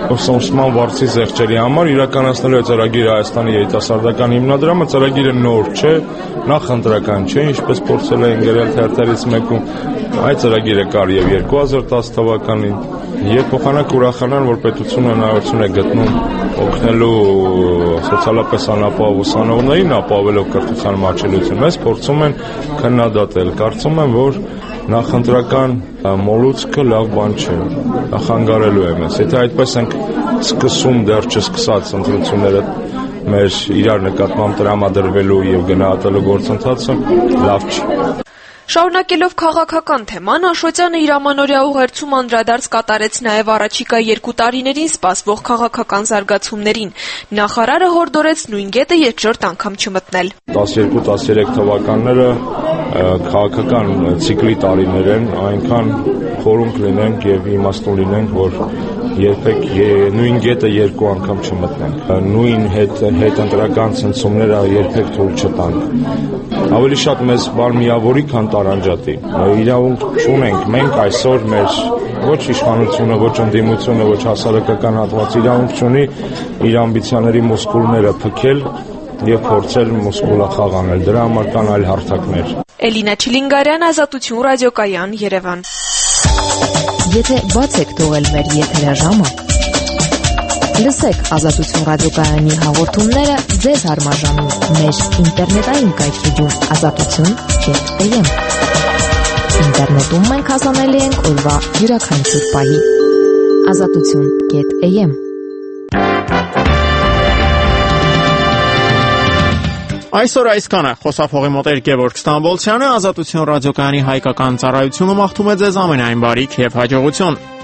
ուսումնասիրման վարձի զեղչերի համար իրականացնելու է ծրագիրը Հայաստանի երիտասարդական հիմնադրամը։ Ծրագիրը նոր չէ, նախընտրական չէ, ինչպես փորձել էին գրել թերթերից մեկում։ Այդ ծրագիրը կար եւ երկու հազար տասը թվականին, եւ փոխանակ ուրախանան, որ պետությունը հնարավորություն է գտնում օգնելու սոցիալապես անապահով ուսանողներին ապահովելով կրթության մատչելիությունը։ Մեզ փորձում են քննադատել։ Կարծում եմ, որ նախընտրական մոլուցքը լավ բան չէ, նախանգարելու է մեզ։ Եթե այդպես ենք սկսում դեռ չսկսած ընտրությունները մեր իրար նկատմամբ տրամադրվելու եւ գնահատելու գործընթացը, լավ չի։ Շարունակելով քաղաքական թեման, Աշոտյանը իր ամանորյա ուղերձում անդրադարձ կատարեց նաև առաջիկա երկու տարիներին սպասվող քաղաքական զարգացումներին։ Նախարարը հորդորեց նույն գետը երկրորդ անգամ չմտնել։ տասնյոթ տասնյոթ թվականները քաղաքական ցիկլի տարիներ են, այնքան խորհուրդ լինենք եւ իմաստուն լինենք, որ երբեք նույն գետը երկու անգամ չմտնենք։ Նույն հետ հետ ընտրական ցնցումները երբեք թույլ չտանք։ Ավելի շատ մեզ բան միավորի, քան տարանջատի։ Իրավունք չունենք մենք այսօր մեր ոչ իշխանությունը, ոչ ընդդիմությունը, ոչ հասարակական հատված իրավունք չունի իր ամբիցիաների մուսկուլները փքել եւ փորձել մուսկուլախաղ անել։ Դրա համար կան այլ հարթակներ։ Էլինա Չիլինգարյան, Ազատություն ռադիոկայան, Երևան։ Եթե բաց եք թողել մեր եթերաժամը, լսեք Ազատություն ռադիոկայանի հաղորդումները ձեզ հարմարժանում մեր ինտերնետային կայքեջում ազատություն կետ am։ Ինտերնետում մենք հասանելի ենք օրվա յուրաքանչյուր պահի։ ազատություն կետ am։ Այսօր այսքանը։ Խոսափողի մոտ էր Գևորգ Ստամբոլցյանը, Ազատություն ռադիոկայանի հայկական ծառայությունը մաղթում է ձեզ ամենայն բարիք եւ հաջողություն։